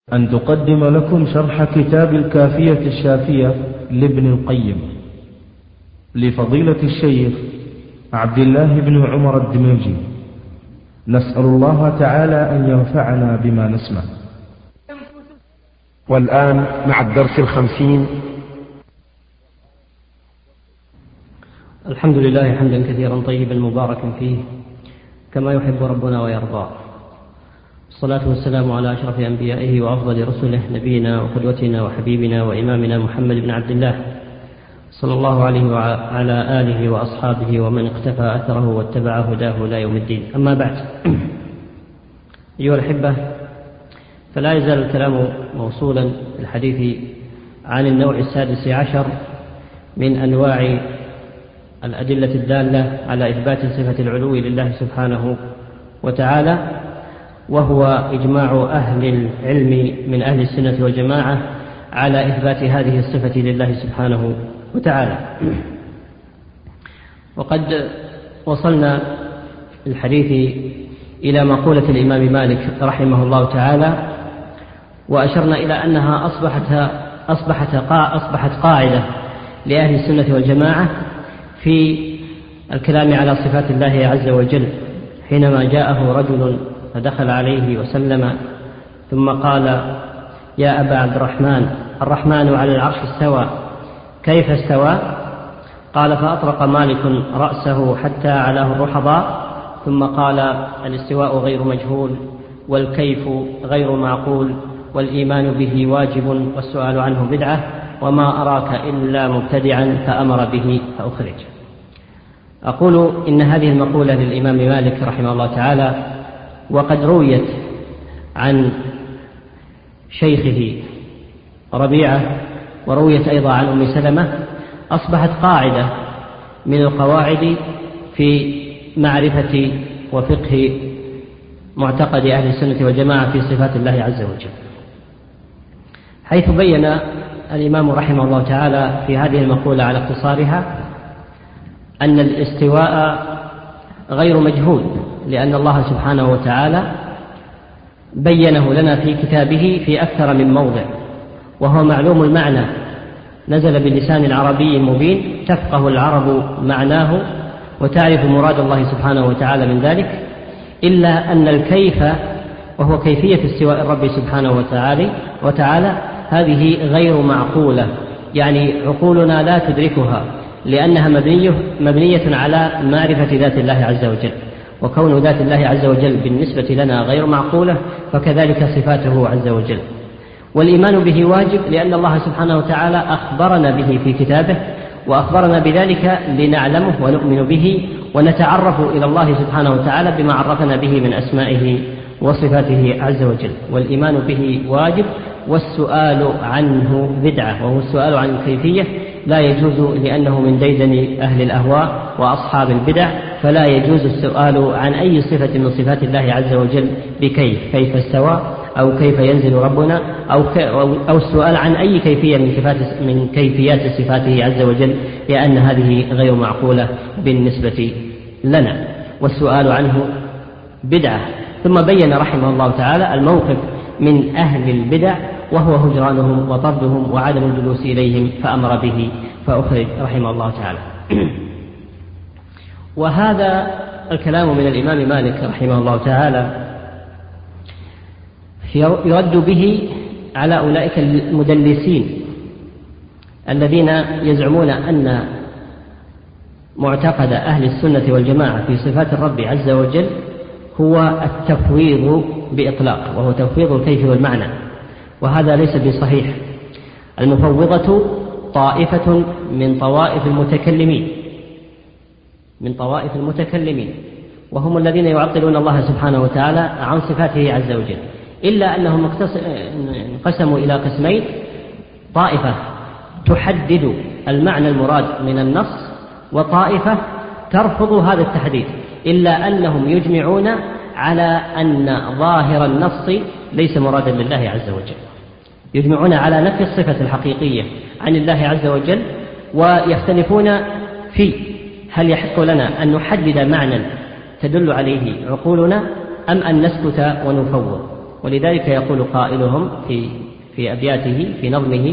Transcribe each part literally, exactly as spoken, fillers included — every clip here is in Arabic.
أن تقدم لكم شرح كتاب الكافية الشافية لابن القيم لفضيلة الشيخ عبد الله بن عمر الدميجي. نسأل الله تعالى أن ينفعنا بما نسمع. والآن مع الدرس الخمسين. الحمد لله حمدا كثيرا طيبا مباركا فيه كما يحب ربنا ويرضى. الصلاة والسلام على أشرف أنبيائه وأفضل رسله نبينا وقدوتنا وحبيبنا وإمامنا محمد بن عبد الله صلى الله عليه وعلى آله وأصحابه ومن اقتفى أثره واتبع هداه لا يوم الدين. أما بعد، أيها الأحبة، فلا يزال الكلام موصولا في الحديث عن النوع السادس عشر من أنواع الأدلة الدالة على إثبات صفة العلو لله سبحانه وتعالى، وهو إجماع أهل العلم من أهل السنة والجماعة على إثبات هذه الصفة لله سبحانه وتعالى. وقد وصلنا الحديث إلى مقولة الإمام مالك رحمه الله تعالى، وأشرنا إلى أنها أصبحت أصبحت أصبحت قاعدة لأهل السنة والجماعة في الكلام على صفات الله عز وجل. حينما جاءه رجل فدخل عليه وسلم ثم قال: يا أبا عبد الرحمن، الرحمن على العرش استوى، كيف استوى؟ قال: فأطرق مالك رأسه حتى علاه الرحضاء ثم قال: الاستواء غير مجهول، والكيف غير معقول، والإيمان به واجب، والسؤال عنه بدعة، وما أراك إلا مبتدعا فأمر به فأخرج. أقول إن هذه المقولة للإمام مالك رحمه الله تعالى، وقد رويت عن شيخه ربيعة ورويت أيضا عن أم سلمة، أصبحت قاعدة من القواعد في معرفة وفقه معتقد أهل السنة والجماعة في صفات الله عز وجل، حيث بين الإمام رحمه الله تعالى في هذه المقولة على اختصارها أن الاستواء غير مجهول، لأن الله سبحانه وتعالى بينه لنا في كتابه في أكثر من موضع، وهو معلوم المعنى، نزل بلسان عربي مبين تفقه العرب معناه وتعرف مراد الله سبحانه وتعالى من ذلك، إلا أن الكيف وهو كيفية استواء الرب سبحانه وتعالى وتعالى هذه غير معقولة، يعني عقولنا لا تدركها، لأنها مبنية, مبنية على معرفة ذات الله عز وجل، وكون ذات الله عز وجل بالنسبة لنا غير معقولة فكذلك صفاته عز وجل. والإيمان به واجب، لأن الله سبحانه وتعالى أخبرنا به في كتابه، وأخبرنا بذلك لنعلمه ونؤمن به ونتعرف إلى الله سبحانه وتعالى بما عرفنا به من أسمائه وصفاته عز وجل. والإيمان به واجب، والسؤال عنه بدعة، وهو السؤال عن الكيفية لا يجوز، لأنه من ديدن أهل الأهواء وأصحاب البدع، فلا يجوز السؤال عن أي صفة من صفات الله عز وجل بكيف، كيف استوى، أو كيف ينزل ربنا، أو, أو السؤال عن أي كيفية من, من كيفيات صفاته عز وجل، لأن هذه غير معقولة بالنسبة لنا، والسؤال عنه بدعة. ثم بين رحمه الله تعالى الموقف من أهل البدع، وهو هجرانهم وطردهم وعدم الجلوس إليهم، فأمر به فأخرج رحمه الله تعالى. وهذا الكلام من الإمام مالك رحمه الله تعالى يرد به على أولئك المدلسين الذين يزعمون أن معتقد أهل السنة والجماعة في صفات الرب عز وجل هو التفويض بإطلاق، وهو تفويض الكيف والمعنى، وهذا ليس بصحيح. المفوضة طائفة من طوائف المتكلمين من طوائف المتكلمين وهم الذين يعطلون الله سبحانه وتعالى عن صفاته عز وجل، إلا أنهم انقسموا إلى قسمين: طائفة تحدد المعنى المراد من النص، وطائفة ترفض هذا التحديد، إلا أنهم يجمعون على أن ظاهر النص ليس مرادا لله عز وجل، يجمعون على نفي الصفة الحقيقية عن الله عز وجل، ويختلفون في هل يحق لنا أن نحدد معنى تدل عليه عقولنا أم أن نسكت ونفوض. ولذلك يقول قائلهم في في أبياته في نظمه: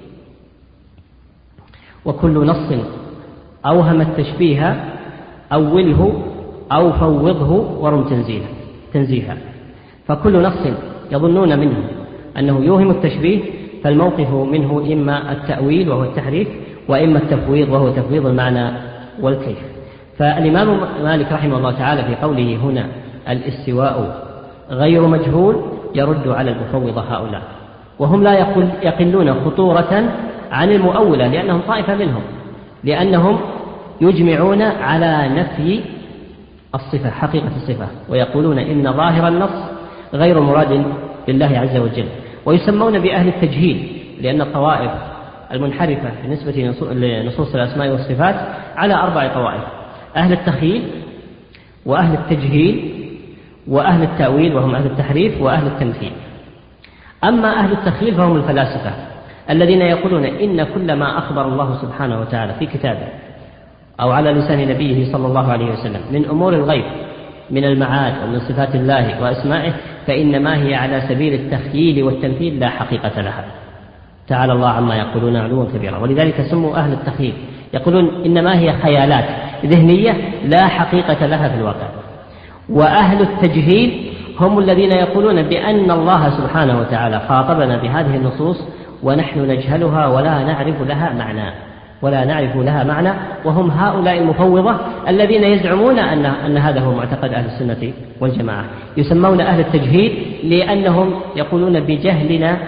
وكل نص أوهم التشبيه أوله أو فوضه ورم تنزيها تنزيها فكل نص يظنون منه أنه يوهم التشبيه فالموقف منه إما التأويل وهو التحريف، وإما التفويض وهو تفويض المعنى والكيف. فالإمام مالك رحمه الله تعالى في قوله هنا الاستواء غير مجهول يرد على المفوضة هؤلاء، وهم لا يقل يقلون خطورة عن المؤولة، لأنهم طائفة منهم، لأنهم يجمعون على نفي الصفة حقيقة الصفة، ويقولون إن ظاهر النص غير مراد لله عز وجل، ويسمون بأهل التجهيل، لأن الطوائف المنحرفة بالنسبة لنصوص الأسماء والصفات على أربع طوائف: أهل التخييل، وأهل التجهيل، وأهل التأويل وهم أهل التحريف، وأهل التمثيل. أما أهل التخييل فهم الفلاسفة الذين يقولون إن كل ما أخبر الله سبحانه وتعالى في كتابه أو على لسان نبيه صلى الله عليه وسلم من أمور الغيب من المعاد ومن صفات الله وأسمائه فإنما هي على سبيل التخييل والتمثيل لا حقيقة لها، تعالى الله عما يقولون علوا كبيرا. ولذلك سموا أهل التخييل، يقولون إنما هي خيالات ذهنية لا حقيقة لها في الواقع. وأهل التجهيل هم الذين يقولون بأن الله سبحانه وتعالى خاطبنا بهذه النصوص ونحن نجهلها ولا نعرف لها معنى ولا نعرف لها معنى وهم هؤلاء المفوضة الذين يزعمون أن, أن هذا هو معتقد أهل السنة والجماعة. يسمون أهل التجهيل لأنهم يقولون بجهلنا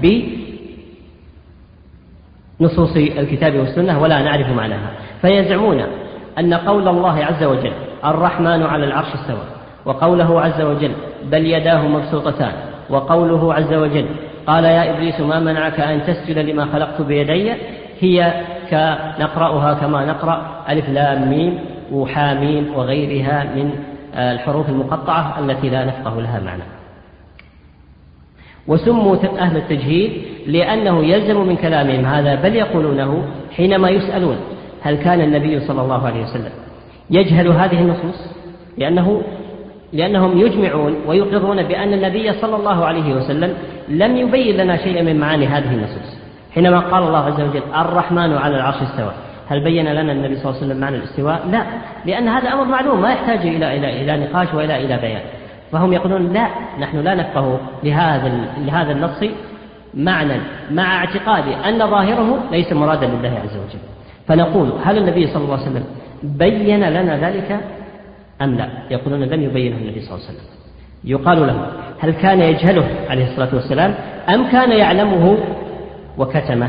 بنصوص الكتاب والسنة ولا نعرف معناها، فيزعمون أن قول الله عز وجل الرحمن على العرش استوى، وقوله عز وجل بل يداه مبسوطتان، وقوله عز وجل قال يا إبليس ما منعك أن تسجد لما خلقت بيدي، هي كنقرأها كما نقرأ ألف لام ميم وحامين وغيرها من الحروف المقطعة التي لا نفقه لها معنى. وسموا أهل التجهيل لأنه يلزم من كلامهم هذا، بل يقولونه حينما يسألون هل كان النبي صلى الله عليه وسلم يجهل هذه النصوص، لأنه لأنهم يجمعون ويقرون بأن النبي صلى الله عليه وسلم لم يبين لنا شيئا من معاني هذه النصوص. حينما قال الله عز وجل الرحمن على العرش استوى، هل بين لنا النبي صلى الله عليه وسلم معنى الاستواء؟ لا، لأن هذا أمر معلوم ما يحتاج إلى إلى إلى نقاش وإلى إلى بيان. فهم يقولون لا، نحن لا نفقه لهذا لهذا النص معنى مع اعتقاد أن ظاهره ليس مرادا لله عز وجل. فنقول هل النبي صلى الله عليه وسلم بين لنا ذلك أم لا؟ يقولون لم يبينه النبي صلى الله عليه وسلم. يقال له هل كان يجهله عليه الصلاة والسلام أم كان يعلمه وكتمه؟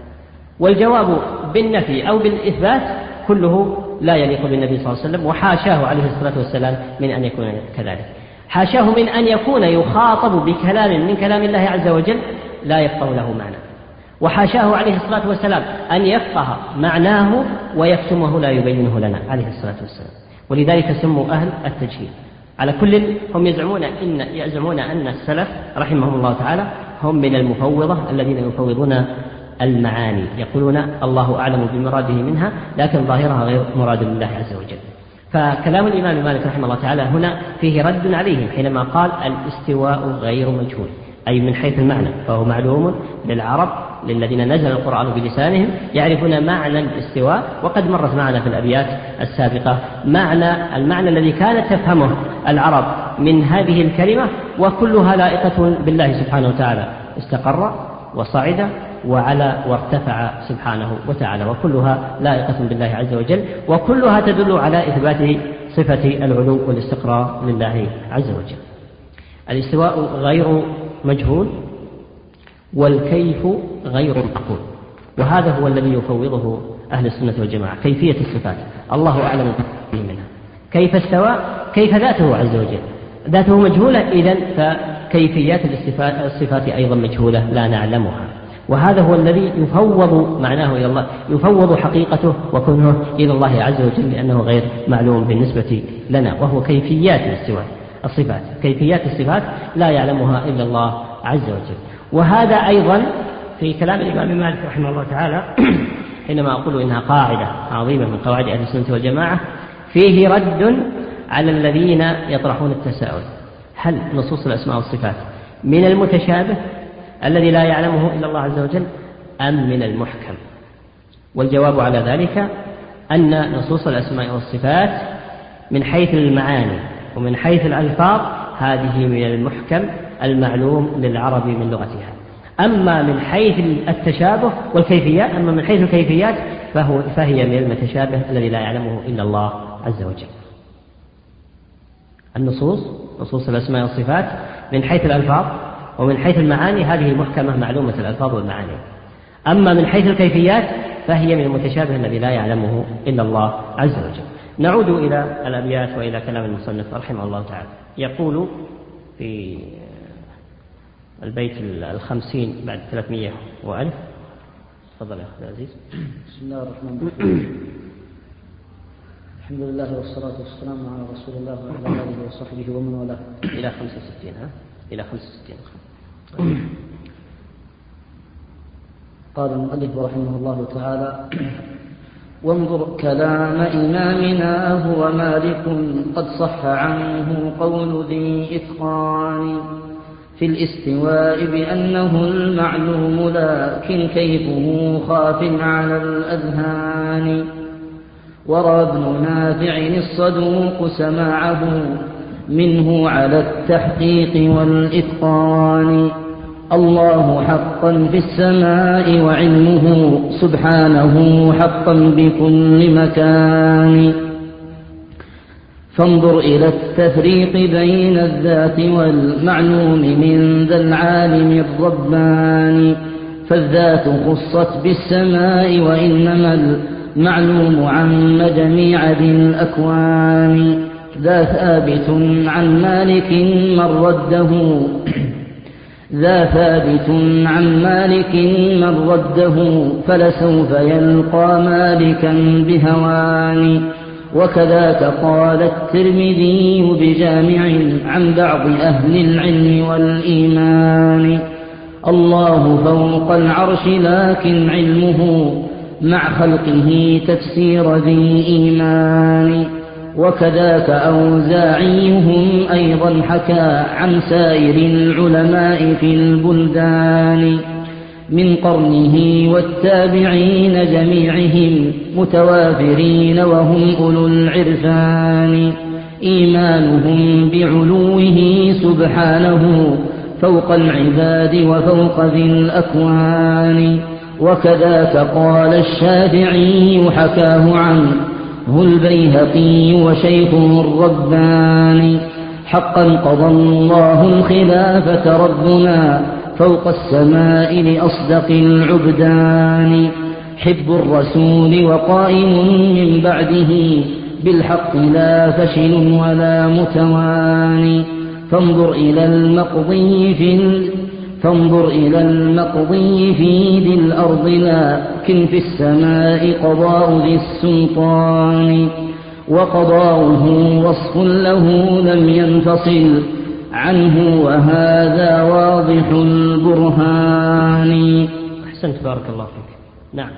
والجواب بالنفي أو بالإثبات كله لا يليق بالنبي صلى الله عليه وسلم، وحاشاه عليه الصلاة والسلام من أن يكون كذلك. حاشاه من أن يكون يخاطب بكلام من كلام الله عز وجل لا يفقه له معنى، وحاشاه عليه الصلاة والسلام أن يفقه معناه ويكتمه لا يبينه لنا عليه الصلاة والسلام. ولذلك سموا أهل التجهيل. على كل هم يزعمون إن يزعمون أن السلف رحمهم الله تعالى هم من المفوضة الذين يفوضون المعاني، يقولون الله أعلم بمراده منها لكن ظاهرها غير مراد لله عز وجل. فكلام الإمام مالك رحمه الله تعالى هنا فيه رد عليهم حينما قال الاستواء غير مجهول، أي من حيث المعنى فهو معلوم للعرب للذين نزل القرآن بلسانهم يعرفون معنى الاستواء، وقد مرت معنا في الأبيات السابقة معنى المعنى الذي كانت تفهمه العرب من هذه الكلمة، وكلها لائقة بالله سبحانه وتعالى، استقر وصعد وعلى وارتفع سبحانه وتعالى، وكلها لائقة بالله عز وجل، وكلها تدل على إثبات صفة العلو والاستقرار لله عز وجل. الاستواء غير مجهول والكيف غير معقول، وهذا هو الذي يفوضه أهل السنة والجماعة، كيفية الصفات الله أعلم به منها. كيف استوى؟ كيف ذاته عز وجل؟ ذاته مجهولة، إذن فكيفيات الصفات أيضا مجهولة لا نعلمها، وهذا هو الذي يفوض معناه إلى الله، يفوض حقيقته وكونه إلى الله عز وجل، لأنه غير معلوم بالنسبة لنا، وهو كيفيات الاستواء الصفات. كيفيات الصفات لا يعلمها إلا الله عز وجل. وهذا أيضا في كلام الإمام مالك رحمه الله تعالى حينما أقول إنها قاعدة عظيمة من قواعد أهل السنة والجماعة، فيه رد على الذين يطرحون التساؤل: هل نصوص الأسماء والصفات من المتشابه الذي لا يعلمه إلا الله عز وجل أم من المحكم؟ والجواب على ذلك أن نصوص الأسماء والصفات من حيث المعاني ومن حيث الألفاظ هذه من المحكم المعلوم للعرب من لغتها. أما من حيث التشابه والكيفيات أما من حيث الكيفيات فهو فهي من المتشابه الذي لا يعلمه إلا الله عز وجل. النصوص نصوص الأسماء والصفات من حيث الألفاظ ومن حيث المعاني هذه محكمة معلومة الألفاظ والمعاني. أما من حيث الكيفيات فهي من المتشابه الذي لا يعلمه إلا الله عز وجل. نعود إلى الأبيات وإلى كلام المصنف رحمه الله تعالى. يقول في البيت الخمسين بعد ثلاثمائة وألف. تفضل يا أخي العزيز. بسم الله الرحمن الرحيم. الحمد لله والصلاة والسلام على رسول الله وعلى آله وصحبه ومن والاه. إلى خمسة وستين ها؟ إلى خمسة وستين. قال المؤلف رحمه الله تعالى: وانظر كلام إمامنا هو مالك قد صح عنه قول ذي إتقان في الاستواء بأنه المعلوم لكن كيفه خاف على الأذهان. ورى ابن نافع الصدوق سماعه منه على التحقيق والإتقان. الله حقا في السماء وعلمه سبحانه حقا بكل مكان. فانظر إلى التفريق بين الذات والمعلوم من ذا العالم الرباني. فالذات خصت بالسماء وإنما المعلوم عم جميع ذي الأكوان. ذا ثابت عن مالك من رده ذا ثابت عن مالك من رده فلسوف يلقى مالكا بهوان. وكذاك قال الترمذي بجامع عن بعض أهل العلم والإيمان. الله فوق العرش لكن علمه مع خلقه تفسير ذي إيمان. وكذاك أوزاعيهم أيضا حكى عن سائر العلماء في البلدان من قرنه والتابعين جميعهم متوافرين وهم أولو العرفان. إيمانهم بعلوه سبحانه فوق العباد وفوق ذي الأكوان. وكذاك قال الشافعي حكاه عنه البيهقي وشيخه الرباني. حقا قضى الله الخلافة ربنا فوق السماء لأصدق العبدان. حب الرسول وقائم من بعده بالحق لا فشل ولا متواني. فانظر إلى المقضي في فانظر إلى المقضي في ذي الأرض لكن في السماء قضاء ذي السلطان. وقضاؤه وصف له لم ينفصل عنه وهذا واضح البرهان. أحسنت بارك الله فيك. نعم.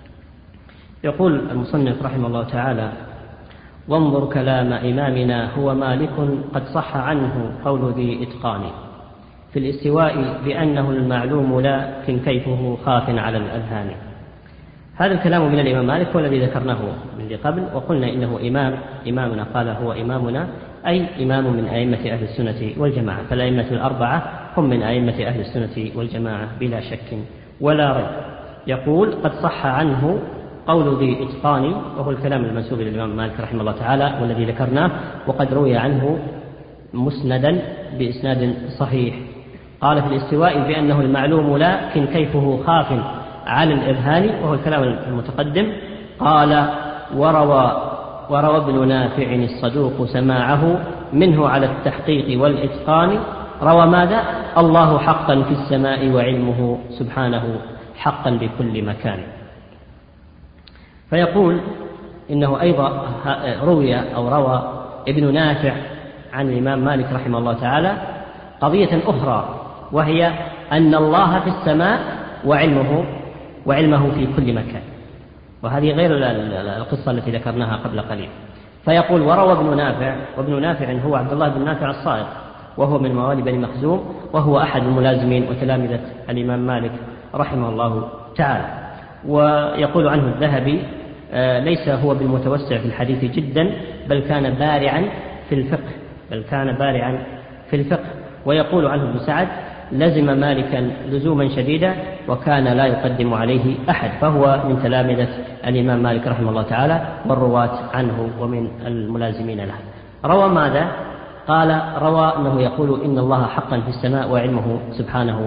يقول المصنف رحمه الله تعالى: وانظر كلام إمامنا هو مالك قد صح عنه قول ذي إتقان في الاستواء بأنه المعلوم لكن كيفه خاف على الأذهان. هذا الكلام من الإمام مالك والذي ذكرناه من قبل، وقلنا إنه إمام إمامنا قال هو إمامنا أي إمام من أئمة أهل السنة والجماعة. فالأئمة الأربعة هم من أئمة أهل السنة والجماعة بلا شك ولا ريب. يقول قد صح عنه قول ذي إتقان، وهو الكلام المنسوب إلى الإمام مالك رحمه الله تعالى والذي ذكرناه، وقد روي عنه مسندا بإسناد صحيح. قال في الاستواء بأنه المعلوم لكن كيفه خاف على الإذهان، وهو الكلام المتقدم. قال وروى وروى ابن نافع الصدوق سماعه منه على التحقيق والإتقان. روى ماذا؟ الله حقا في السماء وعلمه سبحانه حقا بكل مكان. فيقول إنه أيضا روي أو روى ابن نافع عن الإمام مالك رحمه الله تعالى قضية أخرى، وهي أن الله في السماء وعلمه وعلمه في كل مكان، وهذه غير القصة التي ذكرناها قبل قليل. فيقول وروى ابن نافع، وابن نافع هو عبد الله بن نافع الصائغ وهو من موالي بني مخزوم، وهو أحد الملازمين وتلامذة الإمام مالك رحمه الله تعالى. ويقول عنه الذهبي ليس هو بالمتوسع في الحديث جدا، بل كان بارعا في الفقه بل كان بارعا في الفقه ويقول عنه ابن سعد: لزم مالكا لزوما شديدا وكان لا يقدم عليه أحد، فهو من تلامذة الإمام مالك رحمه الله تعالى والرواة عنه ومن الملازمين له. روى ماذا؟ قال: روى أنه يقول: إن الله حقا في السماء وعلمه سبحانه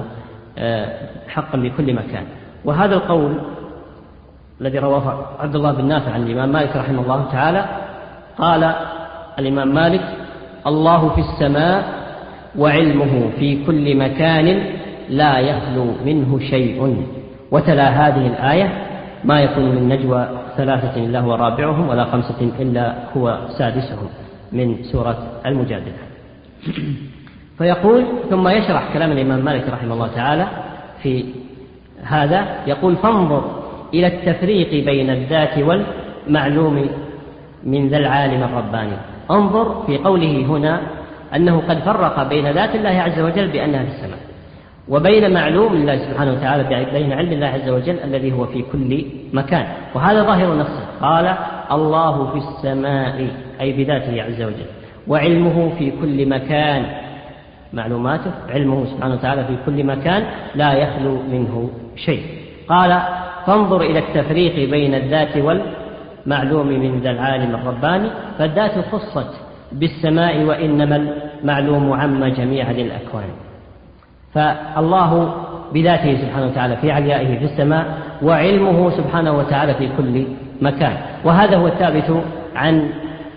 حقا بكل مكان. وهذا القول الذي رواه عبد الله بن نافع عن الإمام مالك رحمه الله تعالى، قال الإمام مالك: الله في السماء وعلمه في كل مكان لا يخلو منه شيء. وتلا هذه الآية: ما يكون من نجوى ثلاثة إلا هو رابعهم ولا خمسة إلا هو سادسهم، من سورة المجادلة. فيقول ثم يشرح كلام الإمام مالك رحمه الله تعالى في هذا، يقول: فانظر إلى التفريق بين الذات والمعلوم من ذا العالم الرباني. انظر في قوله هنا أنه قد فرق بين ذات الله عز وجل بأنها في السماء، وبين معلوم الله سبحانه وتعالى بين علم الله عز وجل الذي هو في كل مكان، وهذا ظاهر نصه. قال: الله في السماء أي بذاته عز وجل، وعلمه في كل مكان، معلوماته علمه سبحانه وتعالى في كل مكان لا يخلو منه شيء. قال: فانظر إلى التفريق بين الذات والمعلوم من ذا العالم الرباني، فالذات خصت بالسماء وإنما المعلوم عم جميع الأكوان. فالله بذاته سبحانه وتعالى في عليائه في السماء، وعلمه سبحانه وتعالى في كل مكان. وهذا هو الثابت عن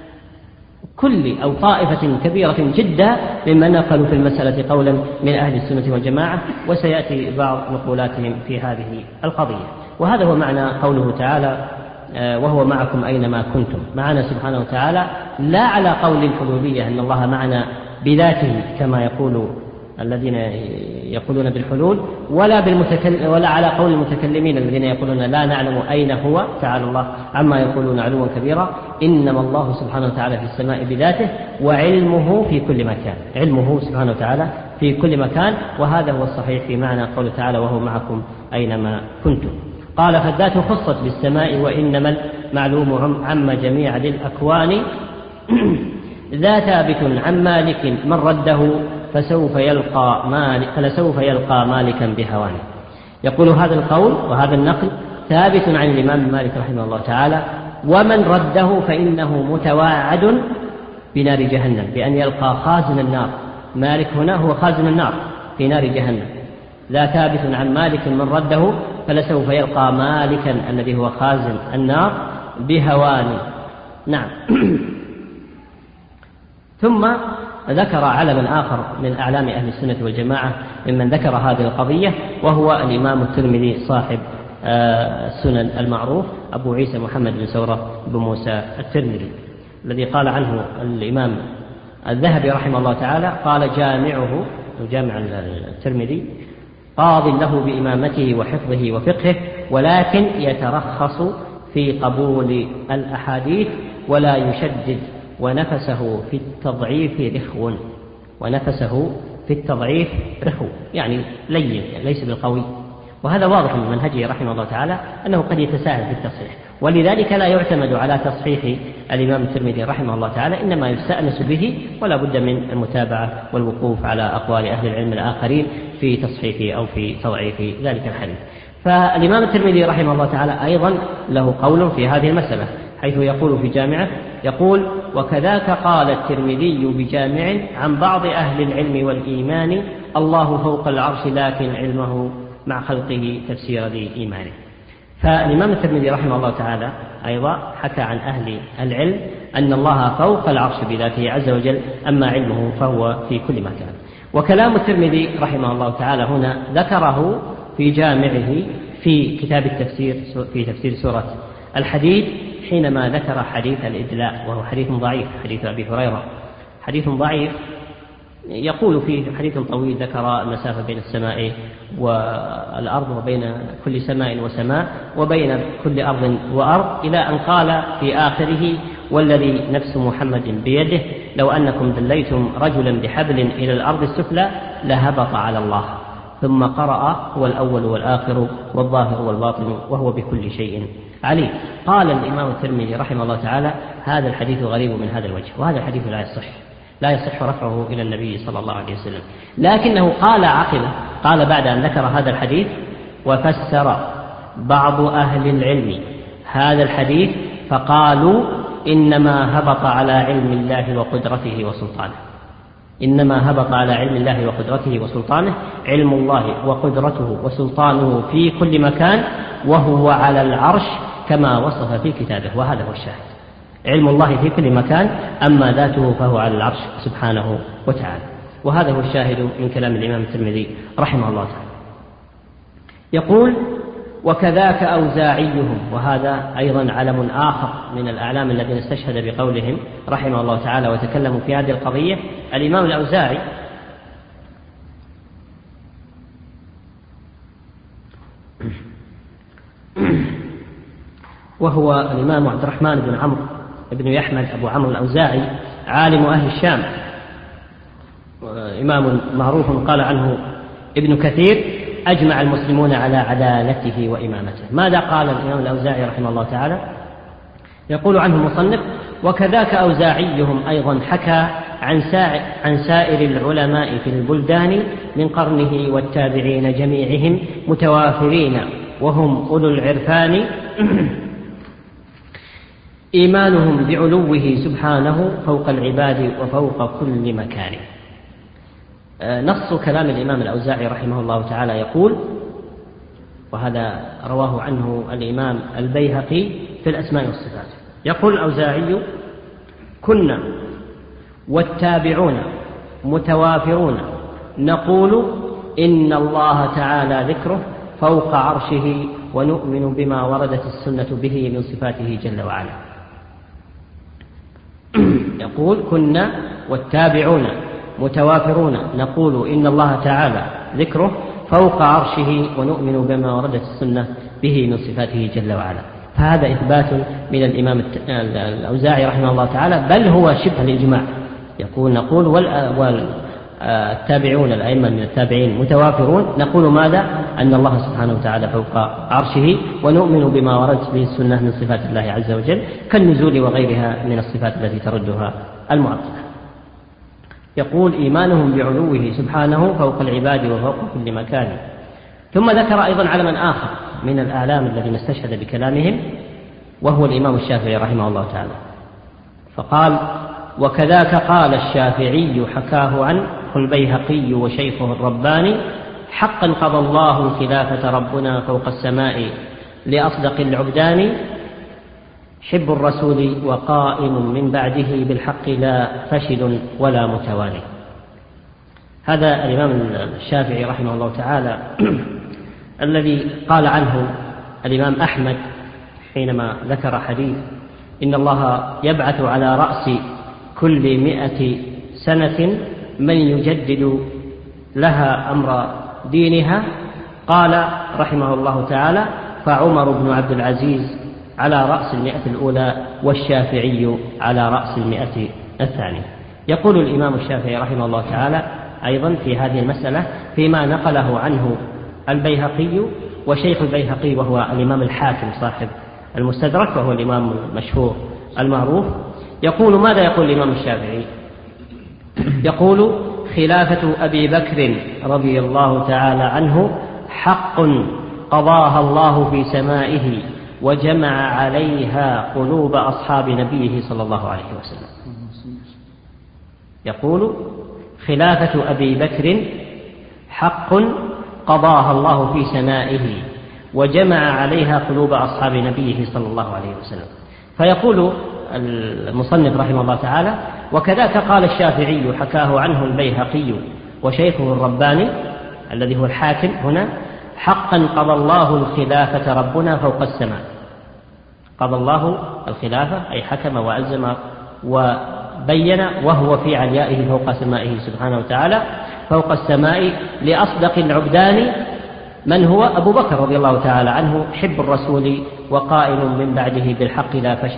كل أو طائفة كبيرة جدا ممن نقلوا في المسألة قولا من أهل السنة والجماعة، وسيأتي بعض نقولاتهم في هذه القضية. وهذا هو معنى قوله تعالى: وهو معكم أينما كنتم. معنا سبحانه وتعالى لا على قول الحلولية أن الله معنا بذاته كما يقول الذين يقولون بالحلول، ولا بالمتكلم ولا على قول المتكلمين الذين يقولون لا نعلم أين هو تعالى الله عما يقولون علوا كبيرا. إنما الله سبحانه وتعالى في السماء بذاته، وعلمه في كل مكان، علمه سبحانه وتعالى في كل مكان. وهذا هو الصحيح في معنى قوله تعالى: وهو معكم أينما كنتم. قال: فالذات خصت بالسماء وإنما المعلوم عم جميع الأكوان. ذا ثابت عن مالك من رده فسوف يلقى مالك فلسوف يلقى مالكا بهوانه. يقول هذا القول وهذا النقل ثابت عن الإمام مالك رحمه الله تعالى، ومن رده فإنه متواعد بنار جهنم، بأن يلقى خازن النار. مالك هنا هو خازن النار في نار جهنم. لا ثابت عن مالك من رده فلسوف يلقى مالكا الذي هو خازن النار بهوان. نعم. ثم ذكر علما آخر من أعلام أهل السنة والجماعة ممن ذكر هذه القضية، وهو الإمام الترمذي صاحب السنن المعروف أبو عيسى محمد بن سورة بن موسى الترمذي، الذي قال عنه الإمام الذهبي رحمه الله تعالى: قال جامعه جامع الترمذي قاض له بإمامته وحفظه وفقهه، ولكن يترخص في قبول الأحاديث ولا يشدد، ونفسه في التضعيف رخو ونفسه في التضعيف رخو يعني لين، ليس بالقوي. وهذا واضح من منهجه رحمه الله تعالى أنه قد يتساهل في التصحيح، ولذلك لا يعتمد على تصحيح الإمام الترمذي رحمه الله تعالى، إنما يستأنس به، ولا بد من المتابعة والوقوف على أقوال أهل العلم الآخرين في تصحيحه أو في تضعيف ذلك الحديث. فالإمام الترمذي رحمه الله تعالى أيضا له قول في هذه المسألة، حيث يقول في جامعه، يقول: وكذاك قال الترمذي بجامع عن بعض أهل العلم والإيمان: الله فوق العرش لكن علمه مع خلقه تفسير ذي إيمانه. فالإمام الترمذي رحمه الله تعالى أيضا حكى عن أهل العلم أن الله فوق العرش بذاته عز وجل، أما علمه فهو في كل مكان. وكلام الترمذي رحمه الله تعالى هنا ذكره في جامعه في كتاب التفسير في تفسير سورة الحديد، حينما ذكر حديث الإدلاء، وهو حديث ضعيف، حديث أبي هريرة حديث ضعيف. يقول فيه حديث طويل ذكر المسافة بين السماء والأرض، وبين كل سماء وسماء، وبين كل أرض وأرض، إلى أن قال في آخره: والذي نفس محمد بيده لو أنكم دليتم رجلا بحبل إلى الأرض السفلى لهبط على الله. ثم قرأ هو الأول والآخر والظاهر والباطن وهو بكل شيء عليم. قال الإمام الترمذي رحمه الله تعالى هذا الحديث غريب من هذا الوجه، وهذا الحديث لا يصح لا يصح رفعه إلى النبي صلى الله عليه وسلم، لكنه قال عقله قال بعد أن ذكر هذا الحديث: وفسر بعض أهل العلم هذا الحديث فقالوا إنما هبط على علم الله وقدرته وسلطانه. إنما هبط على علم الله وقدرته وسلطانه، علم الله وقدرته وسلطانه في كل مكان وهو على العرش كما وصف في كتابه. وهذا هو الشاهد، علم الله في كل مكان، أما ذاته فهو على العرش سبحانه وتعالى. وهذا هو الشاهد من كلام الإمام الترمذي رحمه الله تعالى. يقول: وكذاك أوزاعيهم، وهذا أيضا علم آخر من الأعلام الذين استشهد بقولهم رحمه الله تعالى وتكلموا في هذه القضية. الإمام الأوزاعي وهو الإمام عبد الرحمن بن عمرو بن يحمد أبو عمرو الأوزاعي، عالم أهل الشام، إمام معروف قال عنه ابن كثير: أجمع المسلمون على عدالته وإمامته. ماذا قال الإمام الأوزاعي رحمه الله تعالى؟ يقول عنه المصنف: وكذاك أوزاعيهم أيضا حكى عن سائر العلماء في البلدان من قرنه والتابعين جميعهم متوافرين وهم أولو العرفان إيمانهم بعلوه سبحانه فوق العباد وفوق كل مكان. نص كلام الإمام الأوزاعي رحمه الله تعالى يقول، وهذا رواه عنه الإمام البيهقي في الأسماء والصفات، يقول الأوزاعي: كنا والتابعون متوافرون نقول إن الله تعالى ذكره فوق عرشه ونؤمن بما وردت السنة به من صفاته جل وعلا. يقول: كنا والتابعون متوافرون نقول إن الله تعالى ذكره فوق عرشه ونؤمن بما وردت السنة به من صفاته جل وعلا. فهذا إثبات من الإمام الأوزاعي رحمه الله تعالى، بل هو شبه الإجماع. يقول نقول والتابعون الأئمة من التابعين متوافرون نقول ماذا؟ أن الله سبحانه وتعالى فوق عرشه ونؤمن بما وردت به السنة من صفات الله عز وجل كالنزول وغيرها من الصفات التي تردها المعطلة. يقول: إيمانهم بعلوه سبحانه فوق العباد وفوق كل مكان. ثم ذكر أيضا علما آخر من الأعلام الذين استشهد بكلامهم، وهو الإمام الشافعي رحمه الله تعالى، فقال: وكذاك قال الشافعي حكاه عنه البيهقي وشيخه الرباني: حقا قضى الله الخلافة ربنا فوق السماء لأصدق العبدان، حب الرسول وقائم من بعده بالحق لا فشل ولا متوالي. هذا الإمام الشافعي رحمه الله تعالى الذي قال عنه الإمام أحمد حينما ذكر حديث إن الله يبعث على رأس كل مئة سنة من يجدد لها أمر دينها، قال رحمه الله تعالى: فعمر بن عبد العزيز على رأس المئة الأولى والشافعي على رأس المئة الثانية. يقول الإمام الشافعي رحمه الله تعالى أيضا في هذه المسألة فيما نقله عنه البيهقي وشيخ البيهقي وهو الإمام الحاكم صاحب المستدرك وهو الإمام المشهور المعروف. يقول: ماذا يقول الإمام الشافعي؟ يقول: خلافة أبي بكر رضي الله تعالى عنه حق قضاها الله في سمائه وجمع عليها قلوب أصحاب نبيه صلى الله عليه وسلم. يقول: خلافة أبي بكر حق قضاها الله في سمائه وجمع عليها قلوب أصحاب نبيه صلى الله عليه وسلم. فيقول المصنف رحمه الله تعالى: وكذاك قال الشافعي حكاه عنه البيهقي وشيخه الرباني الذي هو الحاكم هنا: حقا قضى الله الخلافة ربنا فوق السماء. قضى الله الخلافة أي حكم وألزم وبين وهو في عليائه فوق سمائه سبحانه وتعالى فوق السماء لأصدق العبدان من هو أبو بكر رضي الله تعالى عنه، حب الرسول وقائم من بعده بالحق لا فشل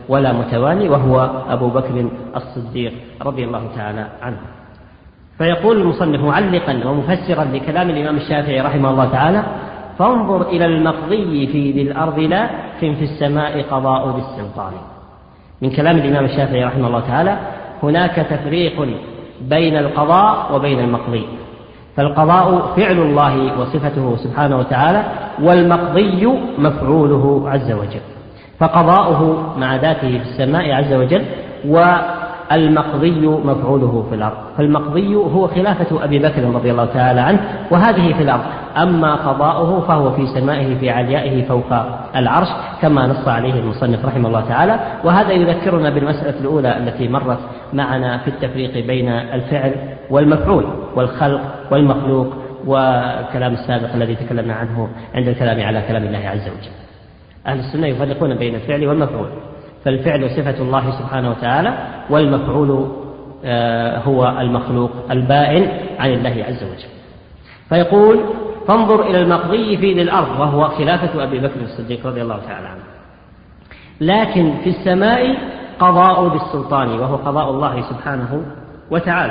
ولا متوالي، وهو أبو بكر الصديق رضي الله تعالى عنه. فيقول المصنف معلقا ومفسرا لكلام الإمام الشافعي رحمه الله تعالى: فانظر إلى المقضي في ذي الأرض لا في السماء قضاء بالسلطان. من كلام الإمام الشافعي رحمه الله تعالى هناك تفريق بين القضاء وبين المقضي، فالقضاء فعل الله وصفته سبحانه وتعالى، والمقضي مفعوله عز وجل، فقضاؤه مع ذاته في السماء عز وجل، والمقضي مفعوله في الأرض. فالمقضي هو خلافة أبي بكر رضي الله تعالى عنه، وهذه في الأرض، أما قضاؤه فهو في سمائه في عليائه فوق العرش كما نص عليه المصنف رحمه الله تعالى. وهذا يذكرنا بالمسألة الأولى التي مرت معنا في التفريق بين الفعل والمفعول والخلق والمخلوق، والكلام السابق الذي تكلمنا عنه عند الكلام على كلام الله عز وجل. أهل السنة يفرقون بين الفعل والمفعول، فالفعل صفة الله سبحانه وتعالى، والمفعول هو المخلوق البائن عن الله عز وجل. فيقول: فانظر إلى المقضي في ذي الأرض، وهو خلافة أبي بكر الصديق رضي الله تعالى عنه، لكن في السماء قضاء بالسلطان، وهو قضاء الله سبحانه وتعالى.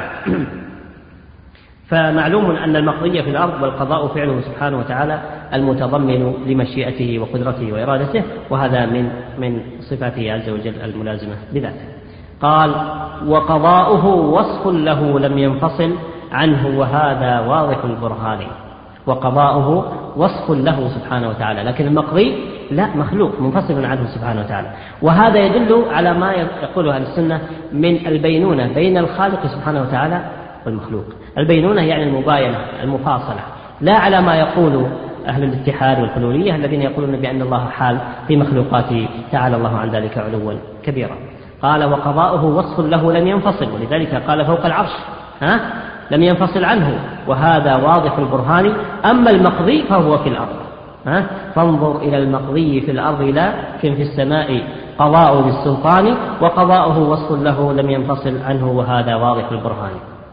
فمعلوم أن المقضي في الأرض والقضاء فعله سبحانه وتعالى المتضمن لمشيئته وقدرته وإرادته، وهذا من من صفاته عز وجل الملازمة لذاته. قال: وقضاؤه وصف له لم ينفصل عنه، وهذا واضح البرهان. وقضاؤه وصف له سبحانه وتعالى، لكن المقضي لا، مخلوق منفصل عنه سبحانه وتعالى. وهذا يدل على ما يقوله أهل السنة من البينونة بين الخالق سبحانه وتعالى والمخلوق. البينونة يعني المباينة المفاصلة، لا على ما يقول أهل الاتحاد والحلولية الذين يقولون بأن الله حال في مخلوقاته تعالى الله عن ذلك علوا كبيرا. قال: وقضاؤه وصف له لم ينفصل، ولذلك قال فوق العرش، ها؟ لم ينفصل عنه، وهذا واضح البرهان. أما المقضي فهو في الأرض، ها؟ فانظر إلى المقضي في الأرض لا كن في السماء قضاء بالسلطان، وقضاؤه وصف له لم ينفصل عنه، وهذا واضح البرهان.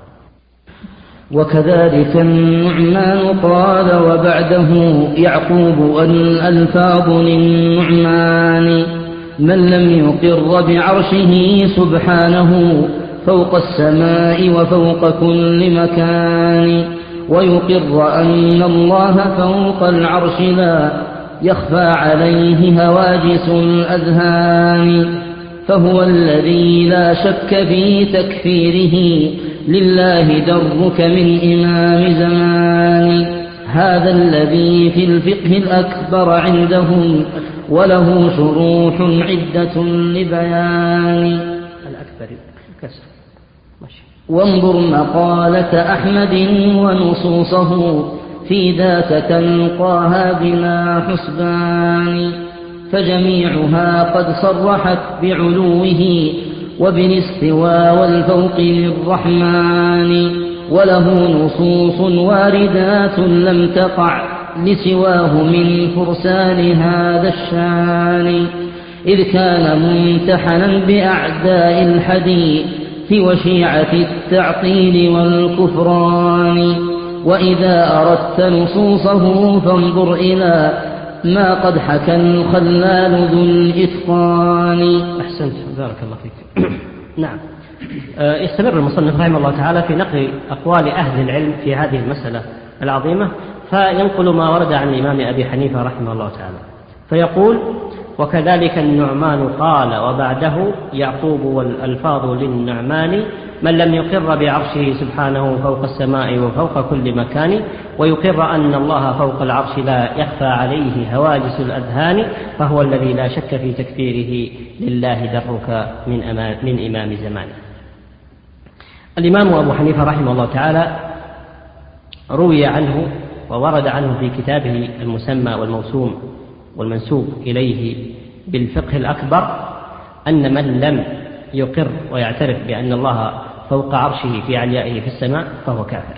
وكذلك النعمان قال وبعده يعقوب الألفاظ للنعمان: من لم يقر بعرشه سبحانه فوق السماء وفوق كل مكان، ويقر أن الله فوق العرش لا يخفى عليه هواجس الأذهان، فهو الذي لا شك في تكفيره لله درك من إمام زمان، هذا الذي في الفقه الأكبر عندهم وله شروح عدة لبيان. الأكبر كسر. وانظر مقالة أحمد ونصوصه في ذاك تلقاها بلا حسبان، فجميعها قد صرحت بعلوه وبالاستواء والفوق للرحمن، وله نصوص واردات لم تقع لسواه من فرسان هذا الشان، إذ كان ممتحنا بأعداء الحديث وشيعة التعطيل والكفران. وإذا أردت نصوصه فانظر إلى ما قد حكى الخلال ذو الإتقان. أحسنت، بارك الله فيك. نعم. يستمر المصنف رحمه الله تعالى في نقل أقوال أهل العلم في هذه المسألة العظيمة، فينقل ما ورد عن الإمام أبي حنيفة رحمه الله تعالى، فيقول: وكذلك النعمان قال وبعده يعقوب والألفاظ للنعمان: من لم يقر بعرشه سبحانه فوق السماء وفوق كل مكان، ويقر أن الله فوق العرش لا يخفى عليه هواجس الأذهان، فهو الذي لا شك في تكفيره لله درك من, أمام من إمام زمانه. الإمام أبو حنيفة رحمه الله تعالى روي عنه وورد عنه في كتابه المسمى والموسوم والمنسوب إليه بالفقه الأكبر أن من لم يقر ويعترف بأن الله فوق عرشه في عليائه في السماء فهو كافر.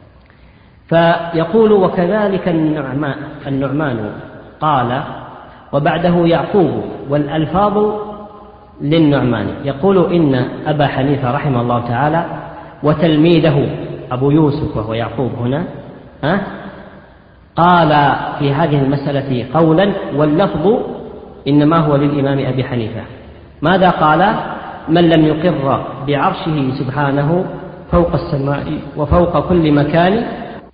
فيقول: وكذلك النعمان, النعمان قال وبعده يعقوب والألفاظ للنعمان. يقول إن أبا حنيفة رحمه الله تعالى وتلميذه أبو يوسف وهو يعقوب هنا ها قال في هذه المسألة قولا، واللفظ إنما هو للإمام أبي حنيفة، ماذا قال؟ من لم يقر بعرشه سبحانه فوق السماء وفوق كل مكان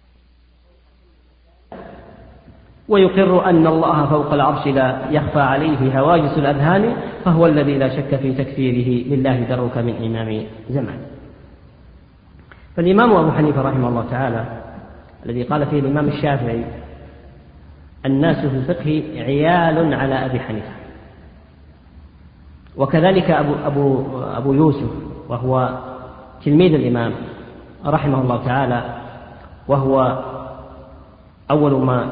ويقر أن الله فوق العرش لا يخفى عليه هواجس الأذهان فهو الذي لا شك في تكفيره لله درك من إمام زمان. فالإمام أبو حنيفة رحمه الله تعالى الذي قال فيه الإمام الشافعي الناس في الفقه عيال على أبي حنيفة، وكذلك أبو, أبو, أبو يوسف وهو تلميذ الإمام رحمه الله تعالى، وهو أول ما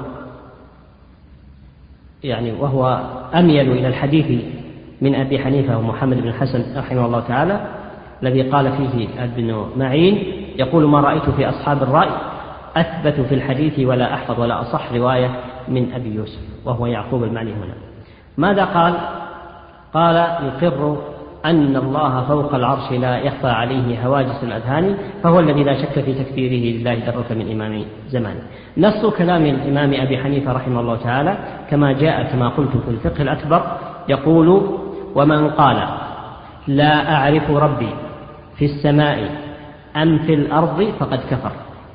يعني وهو أميل إلى الحديث من أبي حنيفة ومحمد بن الحسن رحمه الله تعالى، الذي قال فيه ابن معين يقول ما رأيت في أصحاب الرأي أثبت في الحديث ولا أحفظ ولا أصح رواية من أبي يوسف، وهو يعقوب المعني هنا. ماذا قال؟ قال يقر أن الله فوق العرش لا يخفى عليه هواجس الأذهان فهو الذي لا شك في تكفيره لله درك من إمام زمان. نص كلام الإمام أبي حنيفة رحمه الله تعالى كما جاء كما قلت في الفقه الأكبر يقول ومن قال لا أعرف ربي في السماء أم في الأرض فقد كفر.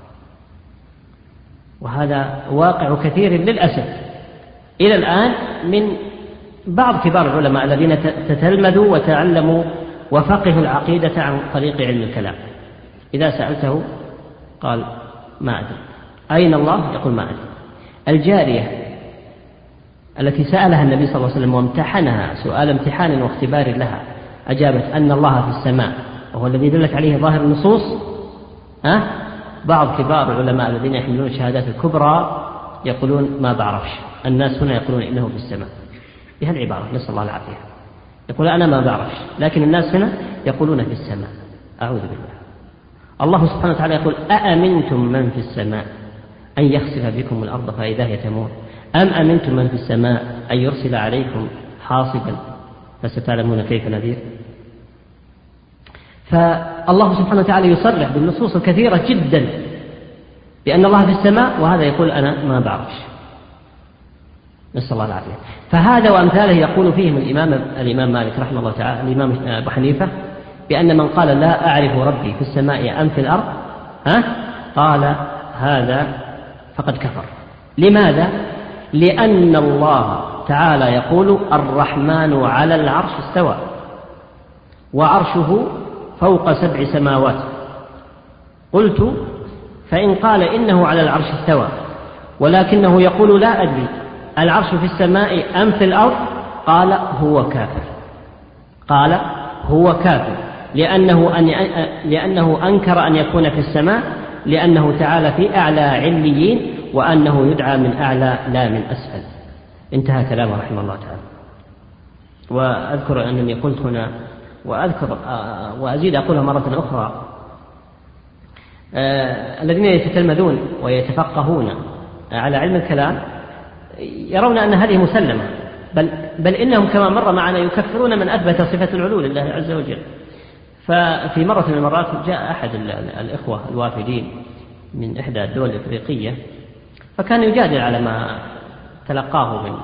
وهذا واقع كثير للأسف إلى الآن من بعض كبار العلماء الذين تتلمذوا وتعلموا وفقهوا العقيدة عن طريق علم الكلام. إذا سألته قال ما أدري. أين الله؟ يقول ما أدري. الجارية التي سألها النبي صلى الله عليه وسلم وامتحنها سؤال امتحان واختبار لها أجابت أن الله في السماء وهو الذي دلت عليه ظاهر النصوص. أه؟ بعض كبار العلماء الذين يحملون الشهادات الكبرى يقولون ما بعرفش. الناس هنا يقولون إنه في السماء بهالعبارة نسأل الله العافية. يقول أنا ما بعرفش، لكن الناس هنا يقولون في السماء. أعوذ بالله. الله سبحانه وتعالى يقول أأمنتم من في السماء أن يخسف بكم الأرض فإذا هي تمور أم أمنتم من في السماء أن يرسل عليكم حاصبا فستعلمون كيف نذير. فالله سبحانه وتعالى يصرح بالنصوص الكثيرة جدا بأن الله في السماء، وهذا يقول أنا ما بعرفش. نسأل الله العافية. فهذا وأمثاله يقول فيهم الإمام الإمام مالك رحمه الله تعالى الإمام أبو حنيفة بأن من قال لا أعرف ربي في السماء أم في الأرض ها قال هذا فقد كفر. لماذا؟ لأن الله تعالى يقول الرحمن على العرش استوى وعرشه فوق سبع سماوات. قلت فإن قال إنه على العرش استوى ولكنه يقول لا أدري العرش في السماء أم في الأرض قال هو كافر. قال هو كافر لأنه, أن لأنه أنكر أن يكون في السماء لأنه تعالى في أعلى عليين وأنه يدعى من أعلى لا من أسفل. انتهى كلامه رحمه الله تعالى. وأذكر أنني قلت هنا وأذكر وأزيد أقولها مرة أخرى الذين يتتلمذون ويتفقهون على علم الكلام يرون أن هذه مسلمة، بل, بل إنهم كما مر معنا يكفرون من أثبت صفة العلو لله عز وجل. ففي مرة من المرات جاء أحد الإخوة الوافدين من إحدى الدول الإفريقية فكان يجادل على ما تلقاه من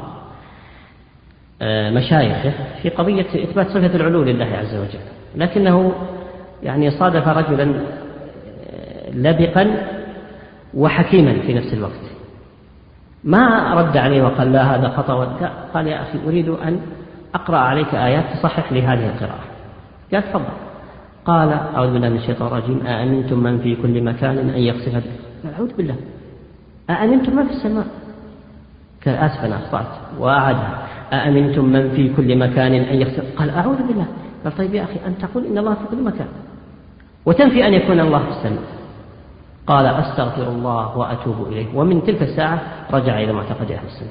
مشايخه في قضية إثبات صفة العلو لله عز وجل، لكنه يعني صادف رجلا لبقا وحكيما في نفس الوقت. ما رد عليه وقال لا هذا خطأ، قال يا أخي أريد أن أقرأ عليك آيات تصحح لي هذه القراءة. قال تفضل. قال أعوذ بالله من الشيطان الرجيم أأمنتم من في كل مكان أن يخسف بكم. قال أعوذ بالله. أأمنتم من في السماء. قال آسف أنا أخطأت وأعادها. أأمنتم من في كل مكان أن يخسف. قال أعوذ بالله. قال طيب يا أخي أن تقول إن الله في كل مكان وتنفي أن يكون الله في السماء. قال أستغفر الله وأتوب إليه. ومن تلك الساعة رجع إلى معتقد أهل السنة.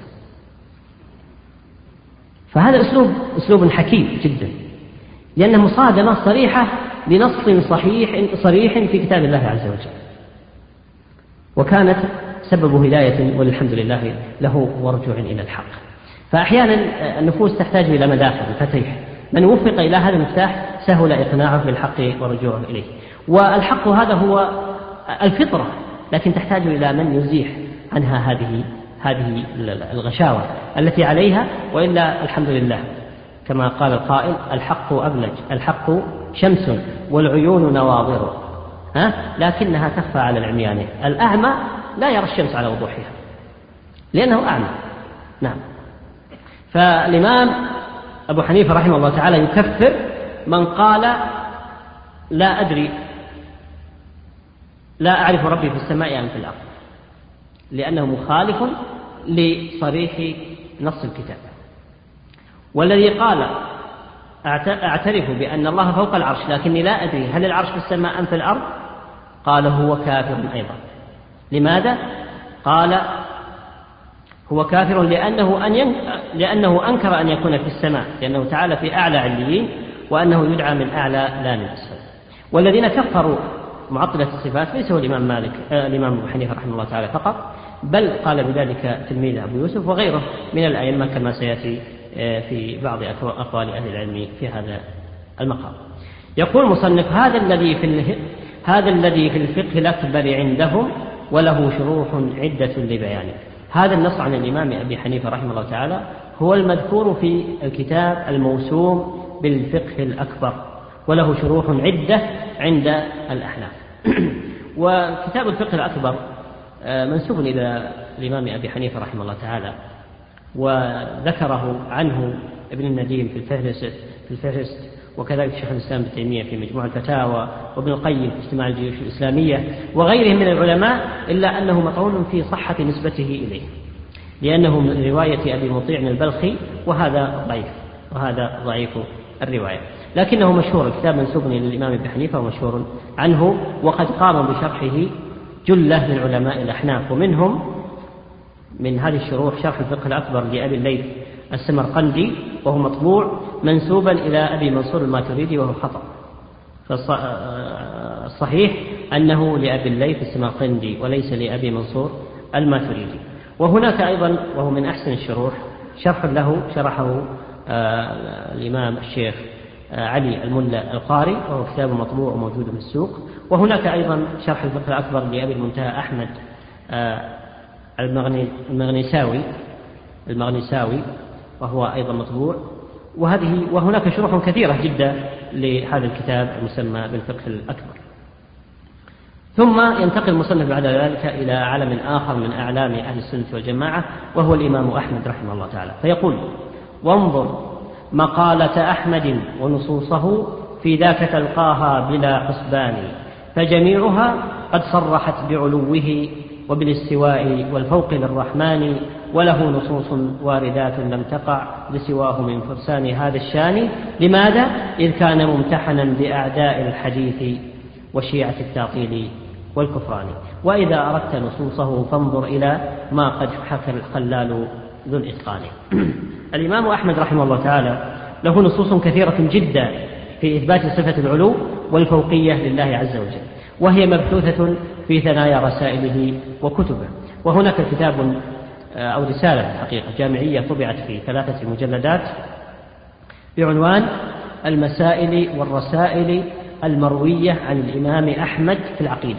فهذا أسلوب أسلوب حكيم جدا لأنه مصادمة صريحة لنص صحيح صريح في كتاب الله عز وجل، وكانت سبب هداية والحمد لله له ورجوع إلى الحق. فأحيانا النفوس تحتاج إلى مداخل مفاتيح، من وفق إلى هذا المفتاح سهل إقناعه بالحق ورجوعه إليه. والحق هذا هو الفطرة، لكن تحتاج إلى من يزيح عنها هذه هذه الغشاوة التي عليها، وإلا الحمد لله كما قال القائل: الحق أبلج، الحق شمس والعيون نواظر، ها؟ لكنها تخفى على العميان. الأعمى لا يرى الشمس على وضوحها لأنه أعمى. نعم. فالإمام أبو حنيفة رحمه الله تعالى يكفر من قال: لا أدري، لا أعرف ربي في السماء أم في الأرض، لأنه مخالف لصريح نص الكتاب. والذي قال: أعترف بأن الله فوق العرش لكني لا أدري هل العرش في السماء أم في الأرض، قال هو كافر أيضا. لماذا؟ قال هو كافر لأنه, أن ين... لأنه أنكر أن يكون في السماء، لأنه تعالى في أعلى عليين، وأنه يدعى من أعلى لا من أسفل. والذين كفروا معطلة الصفات ليس هو الإمام مالك آه الإمام أبو حنيفة رحمه الله تعالى فقط، بل قال بذلك تلميذ أبو يوسف وغيره من الأئمة كما سيأتي آه في بعض أقوال أهل العلم في هذا المقام. يقول مصنف: هذا الذي في اله... هذا الذي في الفقه الأكبر عندهم وله شروح عدة لبيانه. هذا النص عن الإمام أبي حنيفة رحمه الله تعالى هو المذكور في الكتاب الموسوم بالفقه الأكبر، وله شروح عدة عند الأحناف. وكتاب الفقه الأكبر منسوب إلى الإمام أبي حنيفة رحمه الله تعالى، وذكره عنه ابن النديم في الفهرست, في الفهرست وكذلك شيخ الإسلام ابن تيمية في مجموع الفتاوى، وابن القيم في اجتماع الجيوش الإسلامية، وغيرهم من العلماء، إلا أنه مطعون في صحة نسبته إليه، لأنه من رواية أبي مطيع البلخي، وهذا ضعيف وهذا ضعيف الرواية، لكنه مشهور. الكتاب منسوب إلى الإمام أبي حنيفة ومشهور عنه، وقد قام بشرحه جلة من علماء الأحناف، ومنهم من هذه الشروح شرح الفقه الأكبر لأبي الليث السمرقندي، وهو مطبوع منسوبا إلى أبي منصور الماتريدي، وهو خطأ. فالصحيح أنه لأبي الليث السمرقندي وليس لأبي منصور الماتريدي. وهناك أيضا، وهو من أحسن الشروح، شرح له شرحه الإمام الشيخ علي الملا القاري، وهو كتاب مطبوع وموجود في السوق. وهناك أيضا شرح الفقه الأكبر لأبي المنتهى أحمد المغنيساوي المغنيساوي وهو أيضا مطبوع. وهذه وهناك شروح كثيرة جدا لهذا الكتاب المسمى بالفقه الأكبر. ثم ينتقل المصنف بعد ذلك إلى علم آخر من أعلام أهل السنة والجماعة، وهو الإمام أحمد رحمه الله تعالى، فيقول: وانظر مقالة أحمد ونصوصه في ذاك تلقاها بلا حسبان، فجميعها قد صرحت بعلوه وبالاستواء والفوق للرحمن، وله نصوص واردات لم تقع لسواه من فرسان هذا الشان. لماذا؟ إذ كان ممتحنا بأعداء الحديث وشيعة التعطيل والكفران. وإذا أردت نصوصه فانظر إلى ما قد حكى الخلال ذو الإتقان. الإمام أحمد رحمه الله تعالى له نصوص كثيرة جدا في إثبات صفة العلو والفوقية لله عز وجل، وهي مبثوثة في ثنايا رسائله وكتبه. وهناك كتاب أو رسالة حقيقة جامعية طبعت في ثلاثة مجلدات بعنوان المسائل والرسائل المروية عن الإمام أحمد في العقيدة.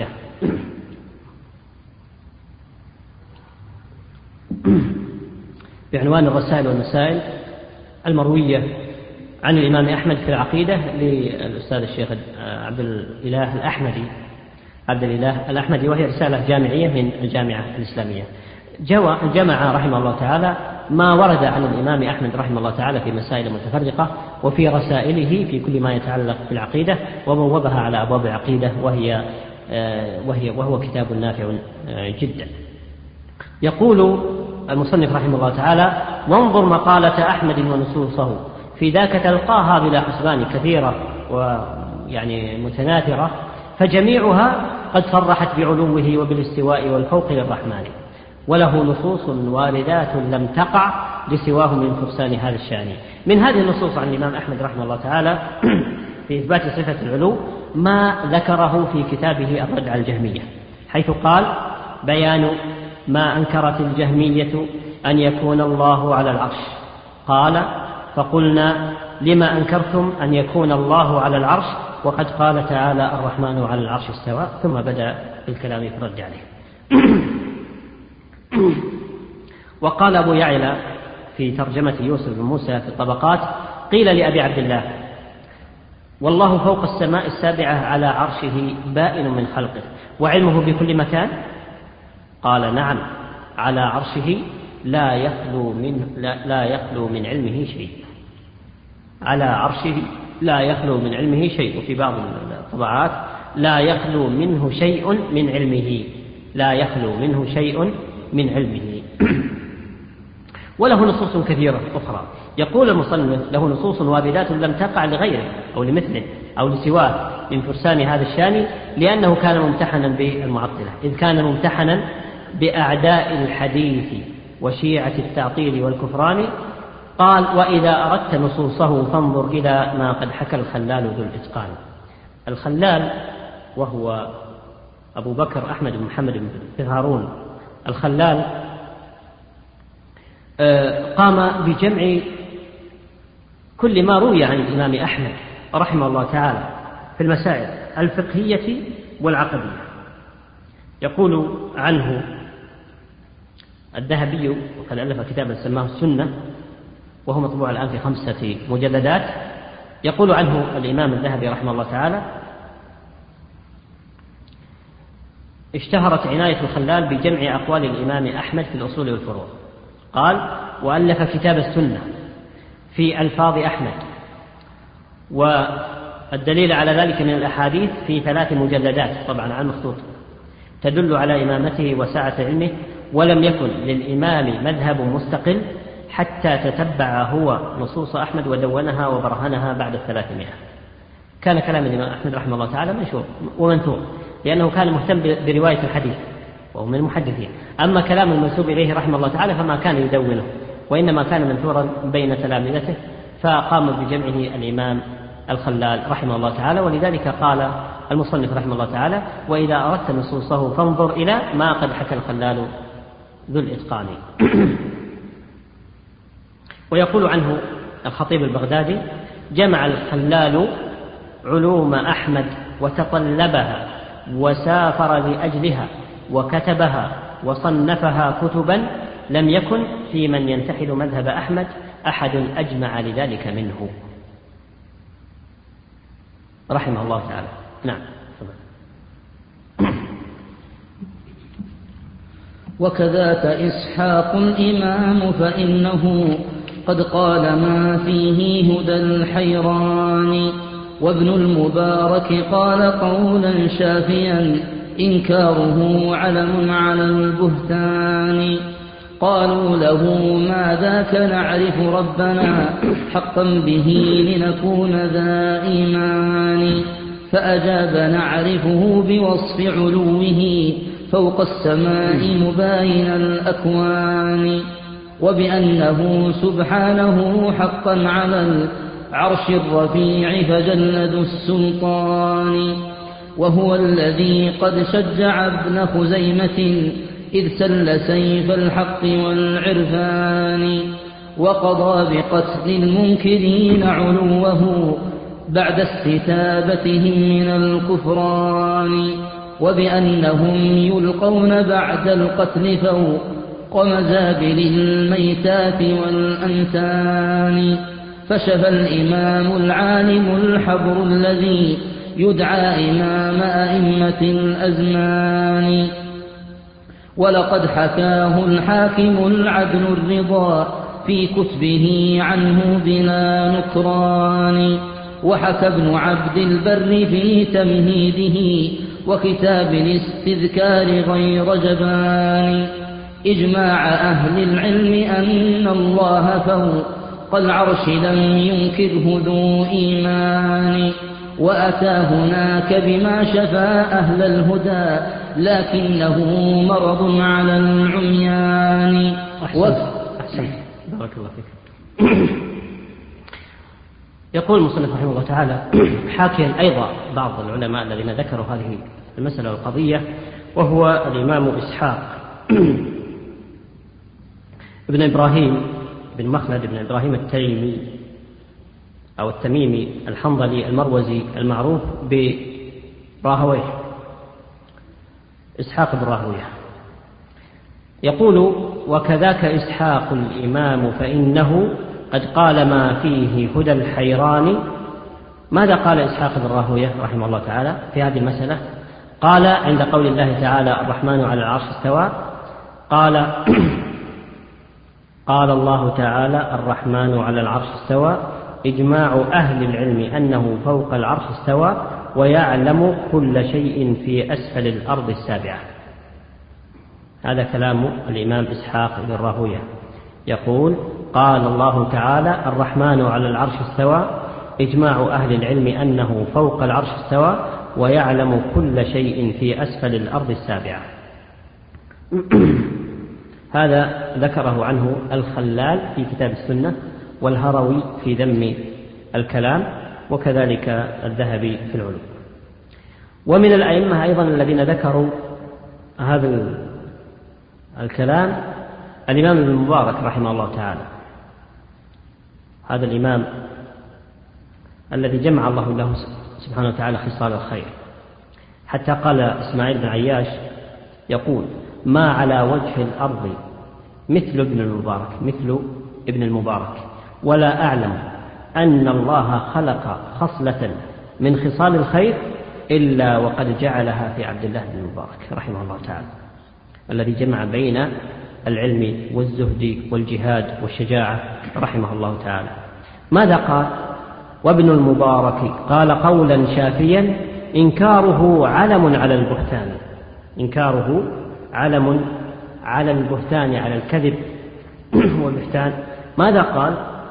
بعنوان الرسائل والمسائل المروية عن الإمام أحمد في العقيدة للأستاذ الشيخ عبد الإله الأحمدي عبد الإله الأحمدي وهي رسالة جامعية من الجامعة الإسلامية. جمع رحمه الله تعالى ما ورد عن الإمام أحمد رحمه الله تعالى في مسائل متفرقة وفي رسائله في كل ما يتعلق بالعقيدة، وبوبها على أبواب العقيدة، وهي وهي وهو كتاب نافع جدا. يقول المصنف رحمه الله تعالى: وانظر مقالة أحمد ونصوصه في ذاك تلقاها بلا حسبان، كثيرة ويعني متناثرة، فجميعها قد صرحت بعلوه وبالاستواء والفوق للرحمن، وله نصوص واردات لم تقع لسواه من فرسان هذا الشان. من هذه النصوص عن الإمام أحمد رحمه الله تعالى في إثبات صفة العلو ما ذكره في كتابه الرد على الجهمية، حيث قال: بيان ما أنكرت الجهمية أن يكون الله على العرش. قال: فقلنا: لما أنكرتم أن يكون الله على العرش وقد قال تعالى: الرحمن على العرش استوى. ثم بدأ بالكلام في الرد عليه. وقال أبو يعلى في ترجمة يوسف بن موسى في الطبقات: قيل لأبي عبد الله: والله فوق السماء السابعة على عرشه بائن من خلقه وعلمه بكل مكان؟ قال: نعم، على عرشه لا يخلو من, لا, لا يخلو من علمه شيء. على عرشه لا يخلو من علمه شيء، وفي بعض الطبعات لا يخلو منه شيء من علمه، لا يخلو منه شيء من علمه. وله نصوص كثيرة أخرى. يقول المصنف: له نصوص واردات لم تقع لغيره أو لمثله أو لسواه من فرسان هذا الشان، لأنه كان ممتحنا بالمعطلة، إذ كان ممتحنا بأعداء الحديث وشيعة التعطيل والكفران. قال: وإذا أردت نصوصه فانظر إلى ما قد حكى الخلال ذو الإتقان. الخلال وهو أبو بكر أحمد بن محمد بن هارون الخلال قام بجمع كل ما روي عن الإمام أحمد رحمه الله تعالى في المسائل الفقهية والعقدية. يقول عنه الذهبي، وقد ألف كتابا سماه السنة وهو مطبوع الآن في خمسة مجلدات، يقول عنه الإمام الذهبي رحمه الله تعالى: اشتهرت عناية الخلال بجمع أقوال الإمام أحمد في الأصول والفروع. قال: وألف كتاب السنة في ألفاظ أحمد، والدليل على ذلك من الأحاديث في ثلاث مجلدات طبعا عن مخطوط تدل على إمامته وسعة علمه، ولم يكن للإمام مذهب مستقل حتى تتبع هو نصوص أحمد ودونها وبرهنها بعد الثلاثمائة. كان كلام الإمام أحمد رحمه الله تعالى منشور ومنثور، لأنه كان مهتم برواية الحديث وهو من المحدثين. أما كلام المنسوب إليه رحمه الله تعالى فما كان يدونه، وإنما كان منثورا بين تلامذته، فقام بجمعه الإمام الخلال رحمه الله تعالى. ولذلك قال المصنف رحمه الله تعالى: وإذا أردت نصوصه فانظر إلى ما قد حكى الخلال ذو الإتقان. ويقول عنه الخطيب البغدادي: جمع الخلال علوم أحمد وتطلبها وسافر لأجلها وكتبها وصنفها كتبا، لم يكن في من ينتحل مذهب أحمد أحد أجمع لذلك منه رحمه الله تعالى. نعم. وكذاك إسحاق الإمام فإنه قد قال ما فيه هدى الحيران، وابن المبارك قال قولا شافيا إنكاره علم على البهتان. قالوا له ما ذاك نعرف ربنا حقا به لنكون ذا إيمان، فأجاب نعرفه بوصف علوه فوق السماء مباين الأكوان، وبأنه سبحانه حقا على العرش الرفيع فجل ذو السلطان، وهو الذي قد شجع ابن خزيمة إذ سل سيف الحق والعرفان، وقضى بقتل المنكرين علوه بعد استتابتهم من الكفران، وبأنهم يلقون بعد القتل فوق مزابل الميتات والأنتان. فشفى الإمام العالم الحبر الذي يدعى إمام أئمة الأزمان، ولقد حكاه الحاكم العدل الرضا في كتبه عنه بلا نكران، وحكى ابن عبد البر في تمهيده وكتاب الاستذكار غير جبان إجماع أهل العلم أن الله فوق العرش لم ينكره ذو إيمان، وأتى هناك بما شفى أهل الهدى لكنه مرض على العميان. أحسن, أحسن. بارك الله فيك. يقول المصنف رحمه الله تعالى حاكيا أيضا بعض العلماء الذين ذكروا هذه المسألة والقضية، وهو الإمام إسحاق ابن إبراهيم بن مخلد بن إبراهيم التيمي أو التميمي الحنظلي المروزي المعروف براهويه، إسحاق بن راهويه. يقول: وكذاك إسحاق الإمام فإنه قد قال ما فيه هدى الحيران. ماذا قال إسحاق بن راهوية رحمه الله تعالى في هذه المسألة؟ قال عند قول الله تعالى الرحمن على العرش استوى، قال قال الله تعالى الرحمن على العرش استوى، إجماع أهل العلم أنه فوق العرش استوى ويعلم كل شيء في أسفل الأرض السابعة. هذا كلام الإمام إسحاق بن راهوية، يقول قال الله تعالى الرحمن على العرش استوى، إجماع أهل العلم أنه فوق العرش استوى ويعلم كل شيء في أسفل الأرض السابعة. هذا ذكره عنه الخلال في كتاب السنة، والهروي في ذم الكلام، وكذلك الذهبي في العلوم. ومن الأئمة أيضا الذين ذكروا هذا الكلام الإمام ابن المبارك رحمه الله تعالى. هذا الإمام الذي جمع الله له سبحانه وتعالى خصال الخير، حتى قال إسماعيل بن عياش يقول ما على وجه الأرض مثل ابن المبارك مثل ابن المبارك، ولا أعلم أن الله خلق خصلة من خصال الخير إلا وقد جعلها في عبد الله بن المبارك رحمه الله تعالى، الذي جمع بين العلم والزهد والجهاد والشجاعة رحمه الله تعالى. ماذا قال؟ وابن المبارك قال قولا شافيا إنكاره علم على البهتان، إنكاره علم على البهتان، على الكذب والبهتان. ماذا قال؟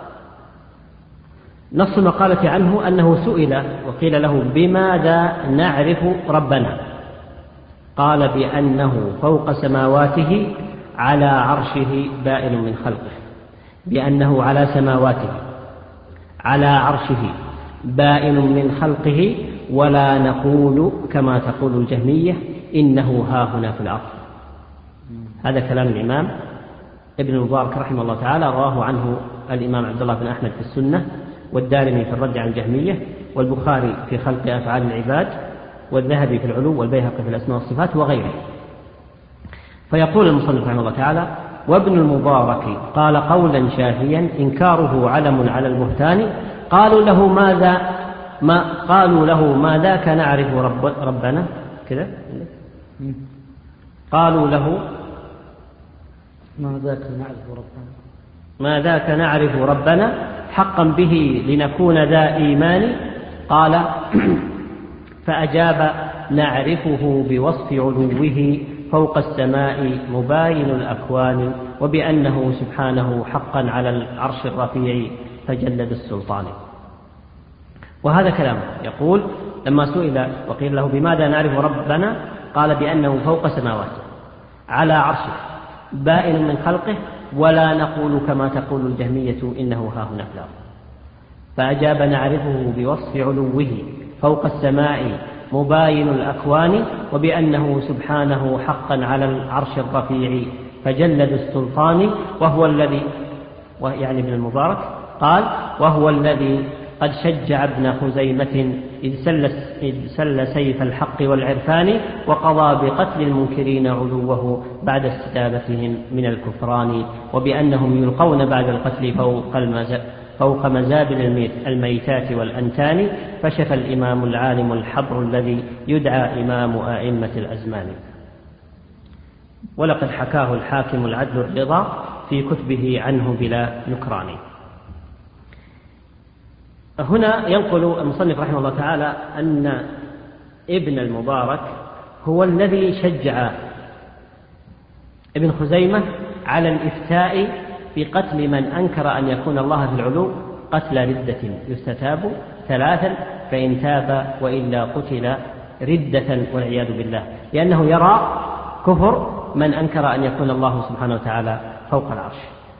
نص المقالة عنه أنه سئل وقيل له بماذا نعرف ربنا؟ قال بأنه فوق سماواته على عرشه بائن من خلقه، بأنه على سماواته على عرشه بائن من خلقه، ولا نقول كما تقول الجهمية إنه ها هنا في الأرض. هذا كلام الإمام ابن المبارك رحمه الله تعالى، رواه عنه الإمام عبد الله بن أحمد في السنة، والدارمي في الرد عن الجهمية، والبخاري في خلق أفعال العباد، والذهبي في العلو، والبيهقي في الأسماء والصفات وغيره. فيقول المصنف رحمه الله تعالى وابن المبارك قال قولا شافيا إنكاره علم على البهتان. قالوا له ماذا ما قالوا له ما ذاك نعرف رب ربنا كذا قالوا له ما ذاك نعرف ربنا ما ذاك نعرف ربنا حقا به لنكون ذا إيمان. قال فأجاب نعرفه بوصف علوه فوق السماء مباين الأكوان، وبأنه سبحانه حقا على العرش الرفيع فجلد السلطان. وهذا كلامه، يقول لما سئل وقيل له بماذا نعرف ربنا قال بأنه فوق سماواته على عرشه بائن من خلقه، ولا نقول كما تقول الجهمية إنه ها هنا في الأرض. فأجاب نعرفه بوصف علوه فوق السماء مباين الأكوان، وبأنه سبحانه حقا على العرش الرفيع فجلد السلطان. وهو الذي يعني ابن المبارك قال وهو الذي قد شجع ابن خزيمة إذ سل, إذ سل سيف الحق والعرفان، وقضى بقتل المنكرين علوه بعد استتابتهم من الكفران، وبأنهم يلقون بعد القتل فوق المزا فوق مزابل الميتات والأنتان. فشف الإمام العالم الحبر الذي يدعى إمام أئمة الأزمان، ولقد حكاه الحاكم العدل الرضا في كتبه عنه بلا نكران. هنا ينقل المصنف رحمه الله تعالى أن ابن المبارك هو الذي شجع ابن خزيمة على الإفتاء بقتل من أنكر أن يكون الله في العلو قتل ردة يستتاب ثلاثا، فإن تاب وإلا قتل ردة والعياذ بالله، لأنه يرى كفر من أنكر أن يكون الله سبحانه وتعالى فوق العرش.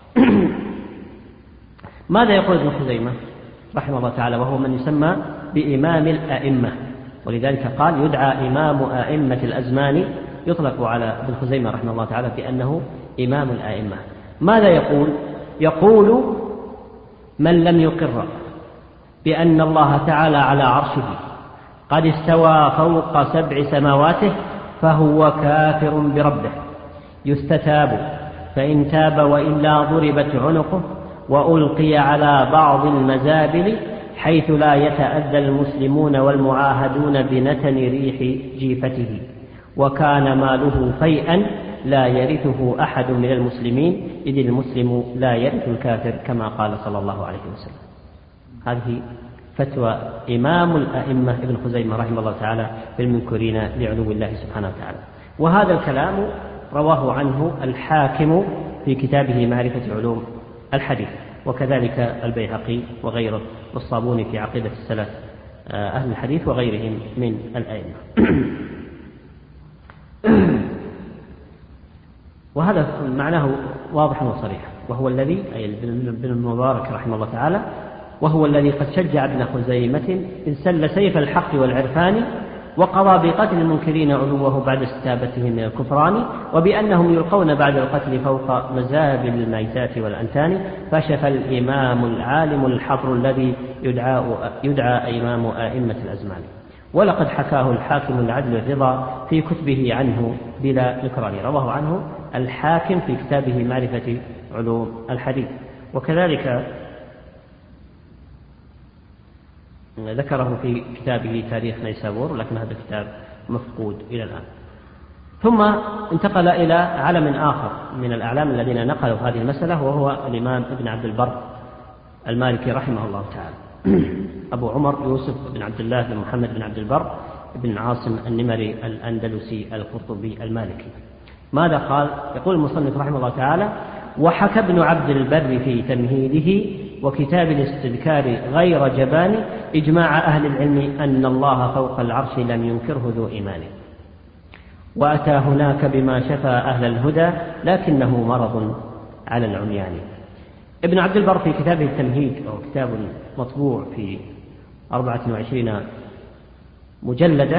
ماذا يقول ابن خزيمة رحمه الله تعالى وهو من يسمى بإمام الأئمة، ولذلك قال يدعى إمام أئمة الأزمان، يطلق على ابن خزيمة رحمه الله تعالى بأنه إمام الأئمة. ماذا يقول؟ يقول من لم يقر بأن الله تعالى على عرشه قد استوى فوق سبع سماواته فهو كافر بربه، يستتاب فإن تاب وإلا ضربت عنقه، وألقي على بعض المزابل حيث لا يتأذى المسلمون والمعاهدون بنتن ريح جيفته، وكان ماله فيئا لا يرثه أحد من المسلمين، إذ المسلم لا يرث الكافر كما قال صلى الله عليه وسلم. هذه فتوى إمام الأئمة ابن خزيمة رحمه الله تعالى في المنكرين لعلو الله سبحانه وتعالى. وهذا الكلام رواه عنه الحاكم في كتابه معرفة علوم الحديث، وكذلك البيهقي وغيره، والصابوني في عقيدة السلف أهل الحديث وغيرهم من الأئمة. وهذا معناه واضح وصريح، وهو الذي أي ابن المبارك رحمه الله تعالى، وهو الذي قد شجع ابن خزيمة إن سل سيف الحق والعرفان، وقضى بقتل المنكرين علوه بعد استتابتهم من الكفران، وبأنهم يلقون بعد القتل فوق مزابل الميتات والأنتان، فشف الإمام العالم الحبر الذي يدعى, يدعى إمام آئمة الأزمان. ولقد حكاه الحاكم العدل الرضا في كتبه عنه بلا نكران، رواه عنه الحاكم في كتابه معرفة علوم الحديث، وكذلك ذكره في كتابه تاريخ نيسابور، لكن هذا الكتاب مفقود إلى الآن. ثم انتقل إلى علم آخر من الأعلام الذين نقلوا هذه المسألة، وهو الإمام ابن عبد البر المالكي رحمه الله تعالى، أبو عمر يوسف بن عبد الله بن محمد بن عبد البر بن عاصم النمري الأندلسي القرطبي المالكي. ماذا قال؟ يقول المصنف رحمه الله تعالى: وحكى ابن عبد البر في تمهيده وكتاب الاستذكار غير جبان إجماع أهل العلم أن الله فوق العرش لم ينكره ذو إيمان، وأتى هناك بما شفى أهل الهدى لكنه مرض على العميان. ابن عبد البر في كتابه التمهيد، أو كتاب مطبوع في أربعة وعشرين مجلدة،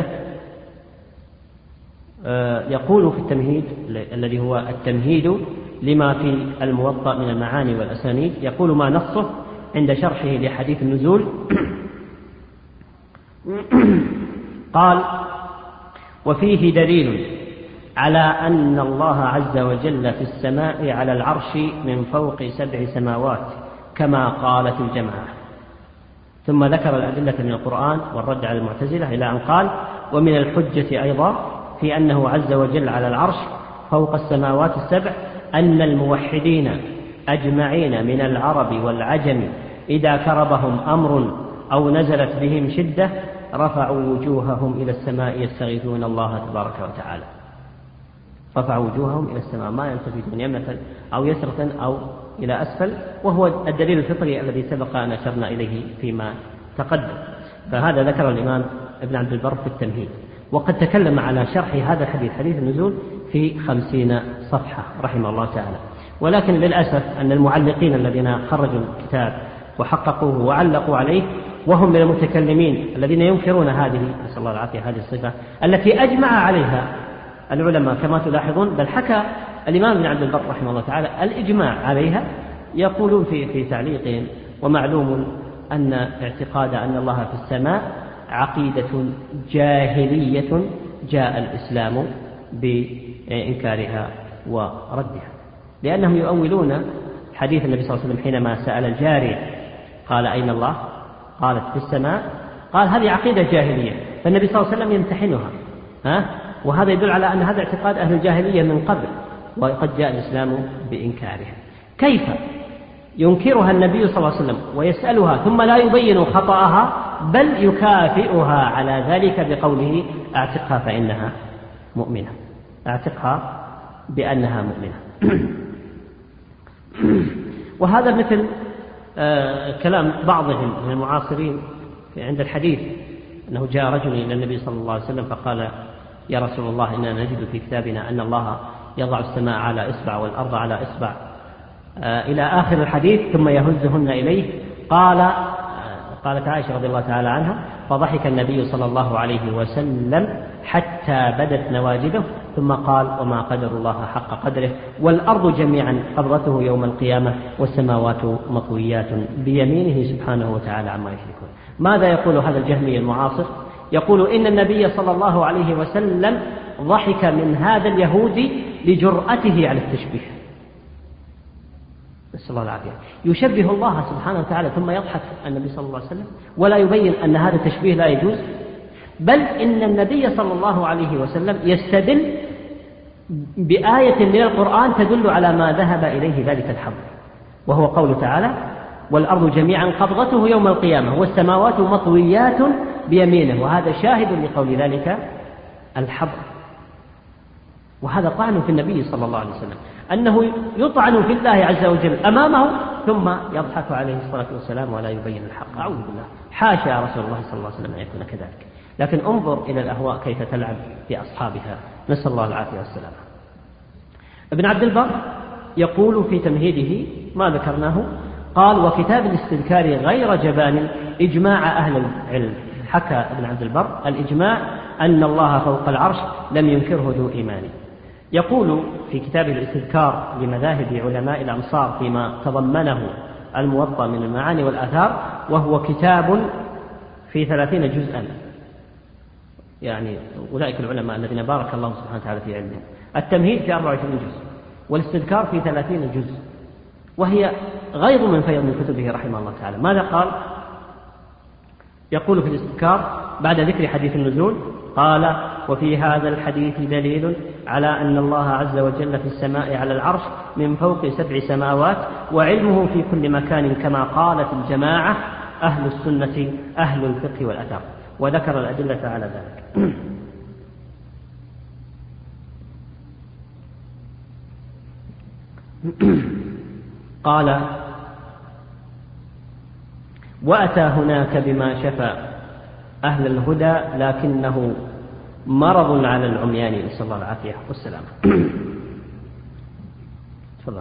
يقول في التمهيد الذي هو التمهيد لما في الموطأ من المعاني والأسانيد، يقول ما نصه عند شرحه لحديث النزول قال: وفيه دليل على أن الله عز وجل في السماء على العرش من فوق سبع سماوات كما قالت الجماعة. ثم ذكر الأدلة من القرآن والرد على المعتزلة إلى أن قال: ومن الحجة أيضا في أنه عز وجل على العرش فوق السماوات السبع أن الموحدين أجمعين من العرب والعجم إذا كربهم أمر أو نزلت بهم شدة رفعوا وجوههم إلى السماء يستغيثون الله تبارك وتعالى. رفعوا وجوههم إلى السماء، ما يلتفتون يمنة أو يسرة أو إلى أسفل، وهو الدليل الفطري الذي سبق أن أشرنا إليه فيما تقدم. فهذا ذكر الإمام ابن عبد البر في التمهيد، وقد تكلم على شرح هذا الحديث حديث النزول في خمسين صفحة رحمه الله تعالى. ولكن للأسف أن المعلقين الذين خرجوا الكتاب وحققوه وعلقوا عليه وهم من المتكلمين الذين ينكرون هذه، نسأل الله العافية، هذه الصفة التي أجمع عليها العلماء كما تلاحظون، بل حكى الإمام ابن عبد البر رحمه الله تعالى الإجماع عليها. يقولون في في تعليقهم: ومعلوم أن اعتقاد أن الله في السماء عقيدة جاهلية جاء الإسلام بإنكارها وردها، لأنهم يؤولون حديث النبي صلى الله عليه وسلم حينما سأل الجارية قال: أين الله؟ قالت: في السماء. قال: هذه عقيدة جاهلية، فالنبي صلى الله عليه وسلم يمتحنها، ها؟ وهذا يدل على أن هذا اعتقاد أهل الجاهلية من قبل، وقد جاء الإسلام بإنكارها. كيف ينكرها النبي صلى الله عليه وسلم ويسألها ثم لا يبين خطأها، بل يكافئها على ذلك بقوله: اعتقها فإنها مؤمنة، اعتقها بأنها مؤمنة. وهذا مثل آه كلام بعضهم من المعاصرين عند الحديث، أنه جاء رجل إلى النبي صلى الله عليه وسلم فقال: يا رسول الله، إننا نجد في كتابنا أن الله يضع السماء على إصبع والأرض على إصبع، آه إلى آخر الحديث، ثم يهزهن إليه. قال آه قالت عائشة رضي الله تعالى عنها: فضحك النبي صلى الله عليه وسلم حتى بدت نواجذه، ثم قال: وما قدر الله حق قدره، والأرض جميعا قبضته يوم القيامة، والسماوات مطويات بيمينه سبحانه وتعالى عما يشركون. ماذا يقول هذا الجهمي المعاصر؟ يقول إن النبي صلى الله عليه وسلم ضحك من هذا اليهودي لجرأته على التشبيه. نسأل الله العافية، يشبه الله سبحانه وتعالى ثم يضحك النبي صلى الله عليه وسلم ولا يبين أن هذا التشبيه لا يجوز، بل إن النبي صلى الله عليه وسلم يستدل بآية من القرآن تدل على ما ذهب إليه ذلك الحظ، وهو قوله تعالى: والأرض جميعا قبضته يوم القيامة والسماوات مطويات بيمينه، وهذا شاهد لقول ذلك الحظ. وهذا طعن في النبي صلى الله عليه وسلم، أنه يطعن في الله عز وجل أمامه ثم يضحك عليه الصلاة والسلام ولا يبين الحق. أعوذ بالله، حاشا يا رسول الله صلى الله عليه وسلم أن يكون كذلك. لكن انظر إلى الأهواء كيف تلعب بأصحابها، نسأل الله العافية والسلامة. ابن عبد البر يقول في تمهيده ما ذكرناه، قال: وكتاب الاستذكار غير جبان إجماع أهل العلم. حكى ابن عبد البر الإجماع أن الله فوق العرش لم ينكره ذو إيمان. يقول في كتاب الاستذكار لمذاهب علماء الأمصار فيما تضمنه الموطأ من المعاني والآثار، وهو كتاب في ثلاثين جزءا، يعني أولئك العلماء الذين بارك الله سبحانه وتعالى في علمهم. التمهيد في أربعة وعشرين جزء، والاستذكار في ثلاثين جزء، وهي غيظ من فيض من كتبه رحمه الله تعالى. ماذا قال؟ يقول في الاستذكار بعد ذكر حديث النزول، قال: وفي هذا الحديث دليل على أن الله عز وجل في السماء على العرش من فوق سبع سماوات، وعلمه في كل مكان، كما قالت الجماعة أهل السنة أهل الفقه والأثر، وذكر الأدلة على ذلك. قال: وأتى هناك بما شفى أهل الهدى، لكنه مرض على العميان، نسأل الله العافية والسلام. تفضل.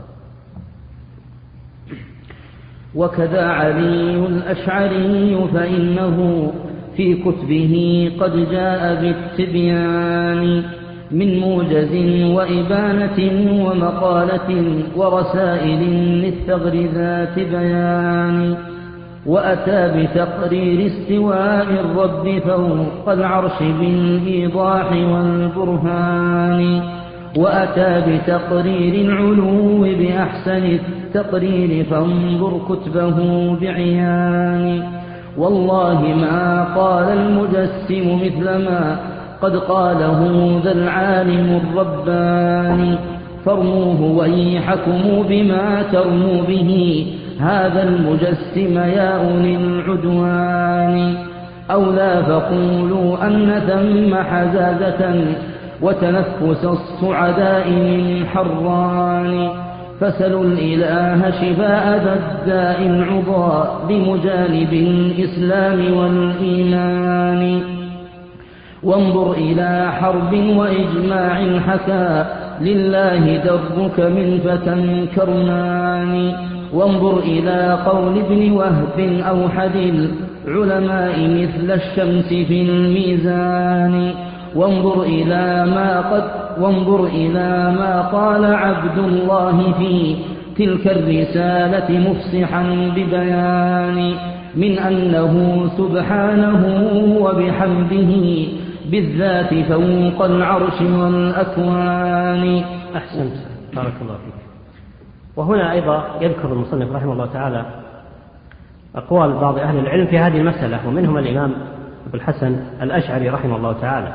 وكذا علي الأشعري فإنه في كتبه قد جاء بالتبيان من موجز وإبانة ومقالة ورسائل للتغريزات بيان، وأتى بتقرير استواء الرب فوق العرش بالإيضاح والبرهان، وأتى بتقرير العلو بأحسن التقرير فانظر كتبه بعيان. والله ما قال المجسم مثل ما قد قاله ذا العالم الرباني، فارموه ويحكموا بما ترموا به هذا المجسم يا أولي العدوان، أو لا فقولوا أن ثم حزازة وتنفس الصعداء من حران، فسلوا الإله شفاء ذا الداء العضاء بمجانب الإسلام والإيمان، وانظر إلى حرب وإجماع حكى لله درك من فتى كرمان، وانظر إلى قول ابن وهب أوحد العلماء مثل الشمس في الميزان، وانظر إلى ما قد وانظر إلى ما قال عبد الله في تلك الرسالة مفصحا ببيان، من أنه سبحانه وبحمده بالذات فوق العرش والأكوان. أحسنت، بارك الله فيك. وهنا أيضا يذكر المصنف رحمه الله تعالى أقوال بعض أهل العلم في هذه المسألة، ومنهم الإمام أبو الحسن الأشعري رحمه الله تعالى،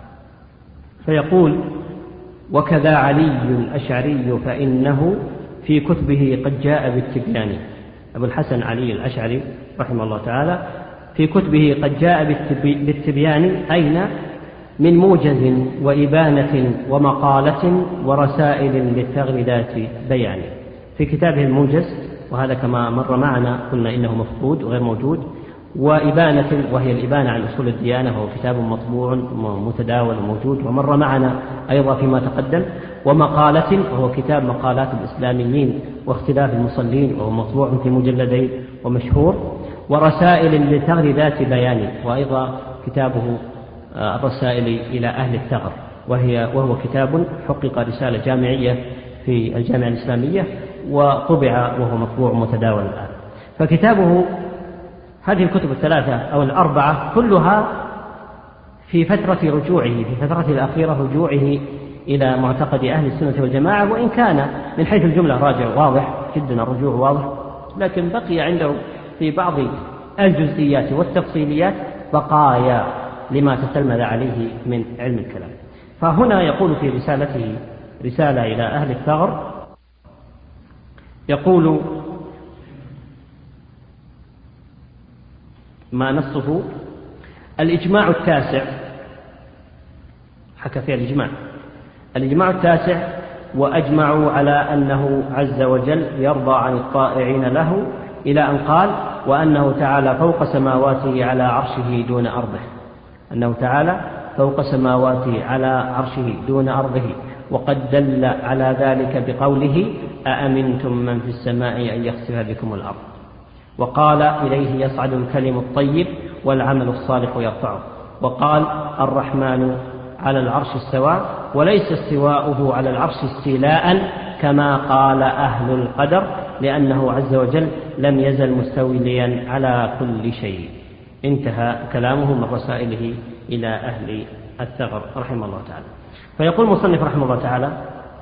فيقول: وكذا علي الأشعري فإنه في كتبه قد جاء بالتبيان. أبو الحسن علي الأشعري رحمه الله تعالى في كتبه قد جاء بالتبيان، أين؟ من موجز وإبانة ومقالة ورسائل للتغريدات بيان. في كتابه الموجز، وهذا كما مر معنا قلنا إنه مفقود وغير موجود، وإبانة وهي الإبانة عن أصول الديانة، وهو كتاب مطبوع متداول وموجود ومر معنا أيضا فيما تقدم، ومقالة وهو كتاب مقالات الإسلاميين واختلاف المصلين، وهو مطبوع في مجلدين ومشهور، ورسائل لتغريدات بيان، وأيضا كتابه الرسائل إلى أهل الثغر، وهي وهو كتاب حقق رسالة جامعية في الجامعة الإسلامية وطبع وهو مطبوع متداول الآن. فكتابه هذه الكتب الثلاثة أو الأربعة كلها في فترة رجوعه في فترته الأخيرة رجوعه إلى معتقد أهل السنة والجماعة، وإن كان من حيث الجملة راجع واضح جدا الرجوع واضح، لكن بقي عنده في بعض الجزئيات والتفصيليات بقايا لما تتلمذ عليه من علم الكلام. فهنا يقول في رسالته رسالة إلى أهل الثغر، يقول ما نصه: الإجماع التاسع، حكى فيها الإجماع الإجماع التاسع وأجمعوا على أنه عز وجل يرضى عن الطائعين له، إلى أن قال: وأنه تعالى فوق سماواته على عرشه دون أرضه، أنه تعالى فوق سماواته على عرشه دون أرضه، وقد دل على ذلك بقوله: أأمنتم من في السماء أن يخسف بكم الأرض. وقال: إليه يصعد الكلم الطيب والعمل الصالح يرفعه. وقال: الرحمن على العرش استوى، وليس استواؤه على العرش استيلاء كما قال أهل القدر، لأنه عز وجل لم يزل مستوليا على كل شيء. انتهى كلامه من رسائله إلى أهل الثغر رحمه الله تعالى. فيقول المصنف رحمه الله تعالى: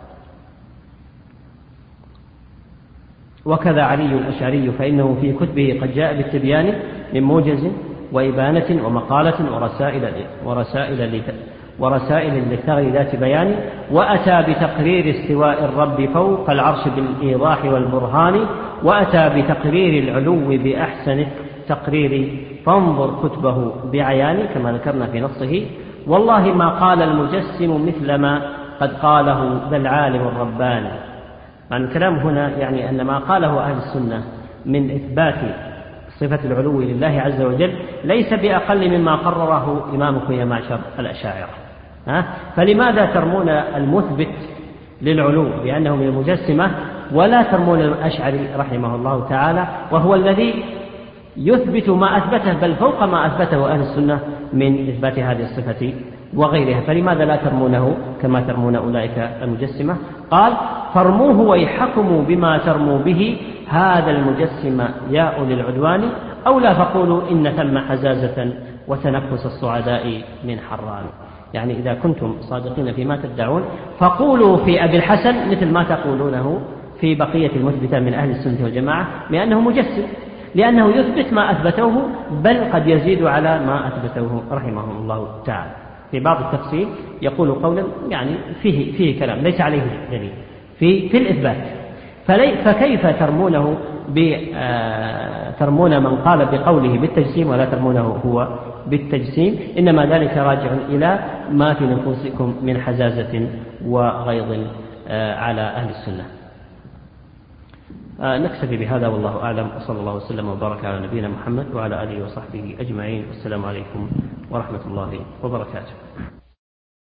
وكذا علي الأشعري فإنه في كتبه قد جاء بالتبيان من موجز وإبانة ومقالة ورسائل ورسائل ورسائل للثغر ذات بيان، وأتى بتقرير استواء الرب فوق العرش بالإيضاح والبرهان، وأتى بتقرير العلو بأحسن التقرير، فانظر كتبه بعيان كما ذكرنا في نصه. والله ما قال المجسم مثل ما قد قاله ذا العالم الرباني. عن الكلام هنا يعني أن ما قاله أهل السنة من إثبات صفة العلو لله عز وجل ليس بأقل مما قرره إمامكم يا معشر الأشاعرة. فلماذا ترمون المثبت للعلو بأنه من المجسمة ولا ترمون الأشعري رحمه الله تعالى، وهو الذي يثبت ما أثبته بل فوق ما أثبته أهل السنة من إثبات هذه الصفة وغيرها؟ فلماذا لا ترمونه كما ترمون أولئك المجسمة؟ قال: فارموه ويحكموا بما ترموا به هذا المجسم يا أولي العدوان، أو لا فقولوا إن ثم حزازة وتنفس الصعداء من حران. يعني إذا كنتم صادقين فيما تدعون فقولوا في أبي الحسن مثل ما تقولونه في بقية المثبتة من أهل السنة والجماعة بأنه مجسم، لأنه يثبت ما أثبته بل قد يزيد على ما أثبته رحمه الله تعالى. في بعض التفصيل يقول قولا يعني فيه, فيه كلام ليس عليه دليل في, في الإثبات، فكيف ترمونه ترمون من قال بقوله بالتجسيم ولا ترمونه هو بالتجسيم؟ إنما ذلك راجع إلى ما في نفوسكم من حزازة وغيظ على أهل السنة. نكتفي بهذا والله أعلم، وصلى الله وسلم وبارك على نبينا محمد وعلى آله وصحبه أجمعين، والسلام عليكم ورحمة الله وبركاته.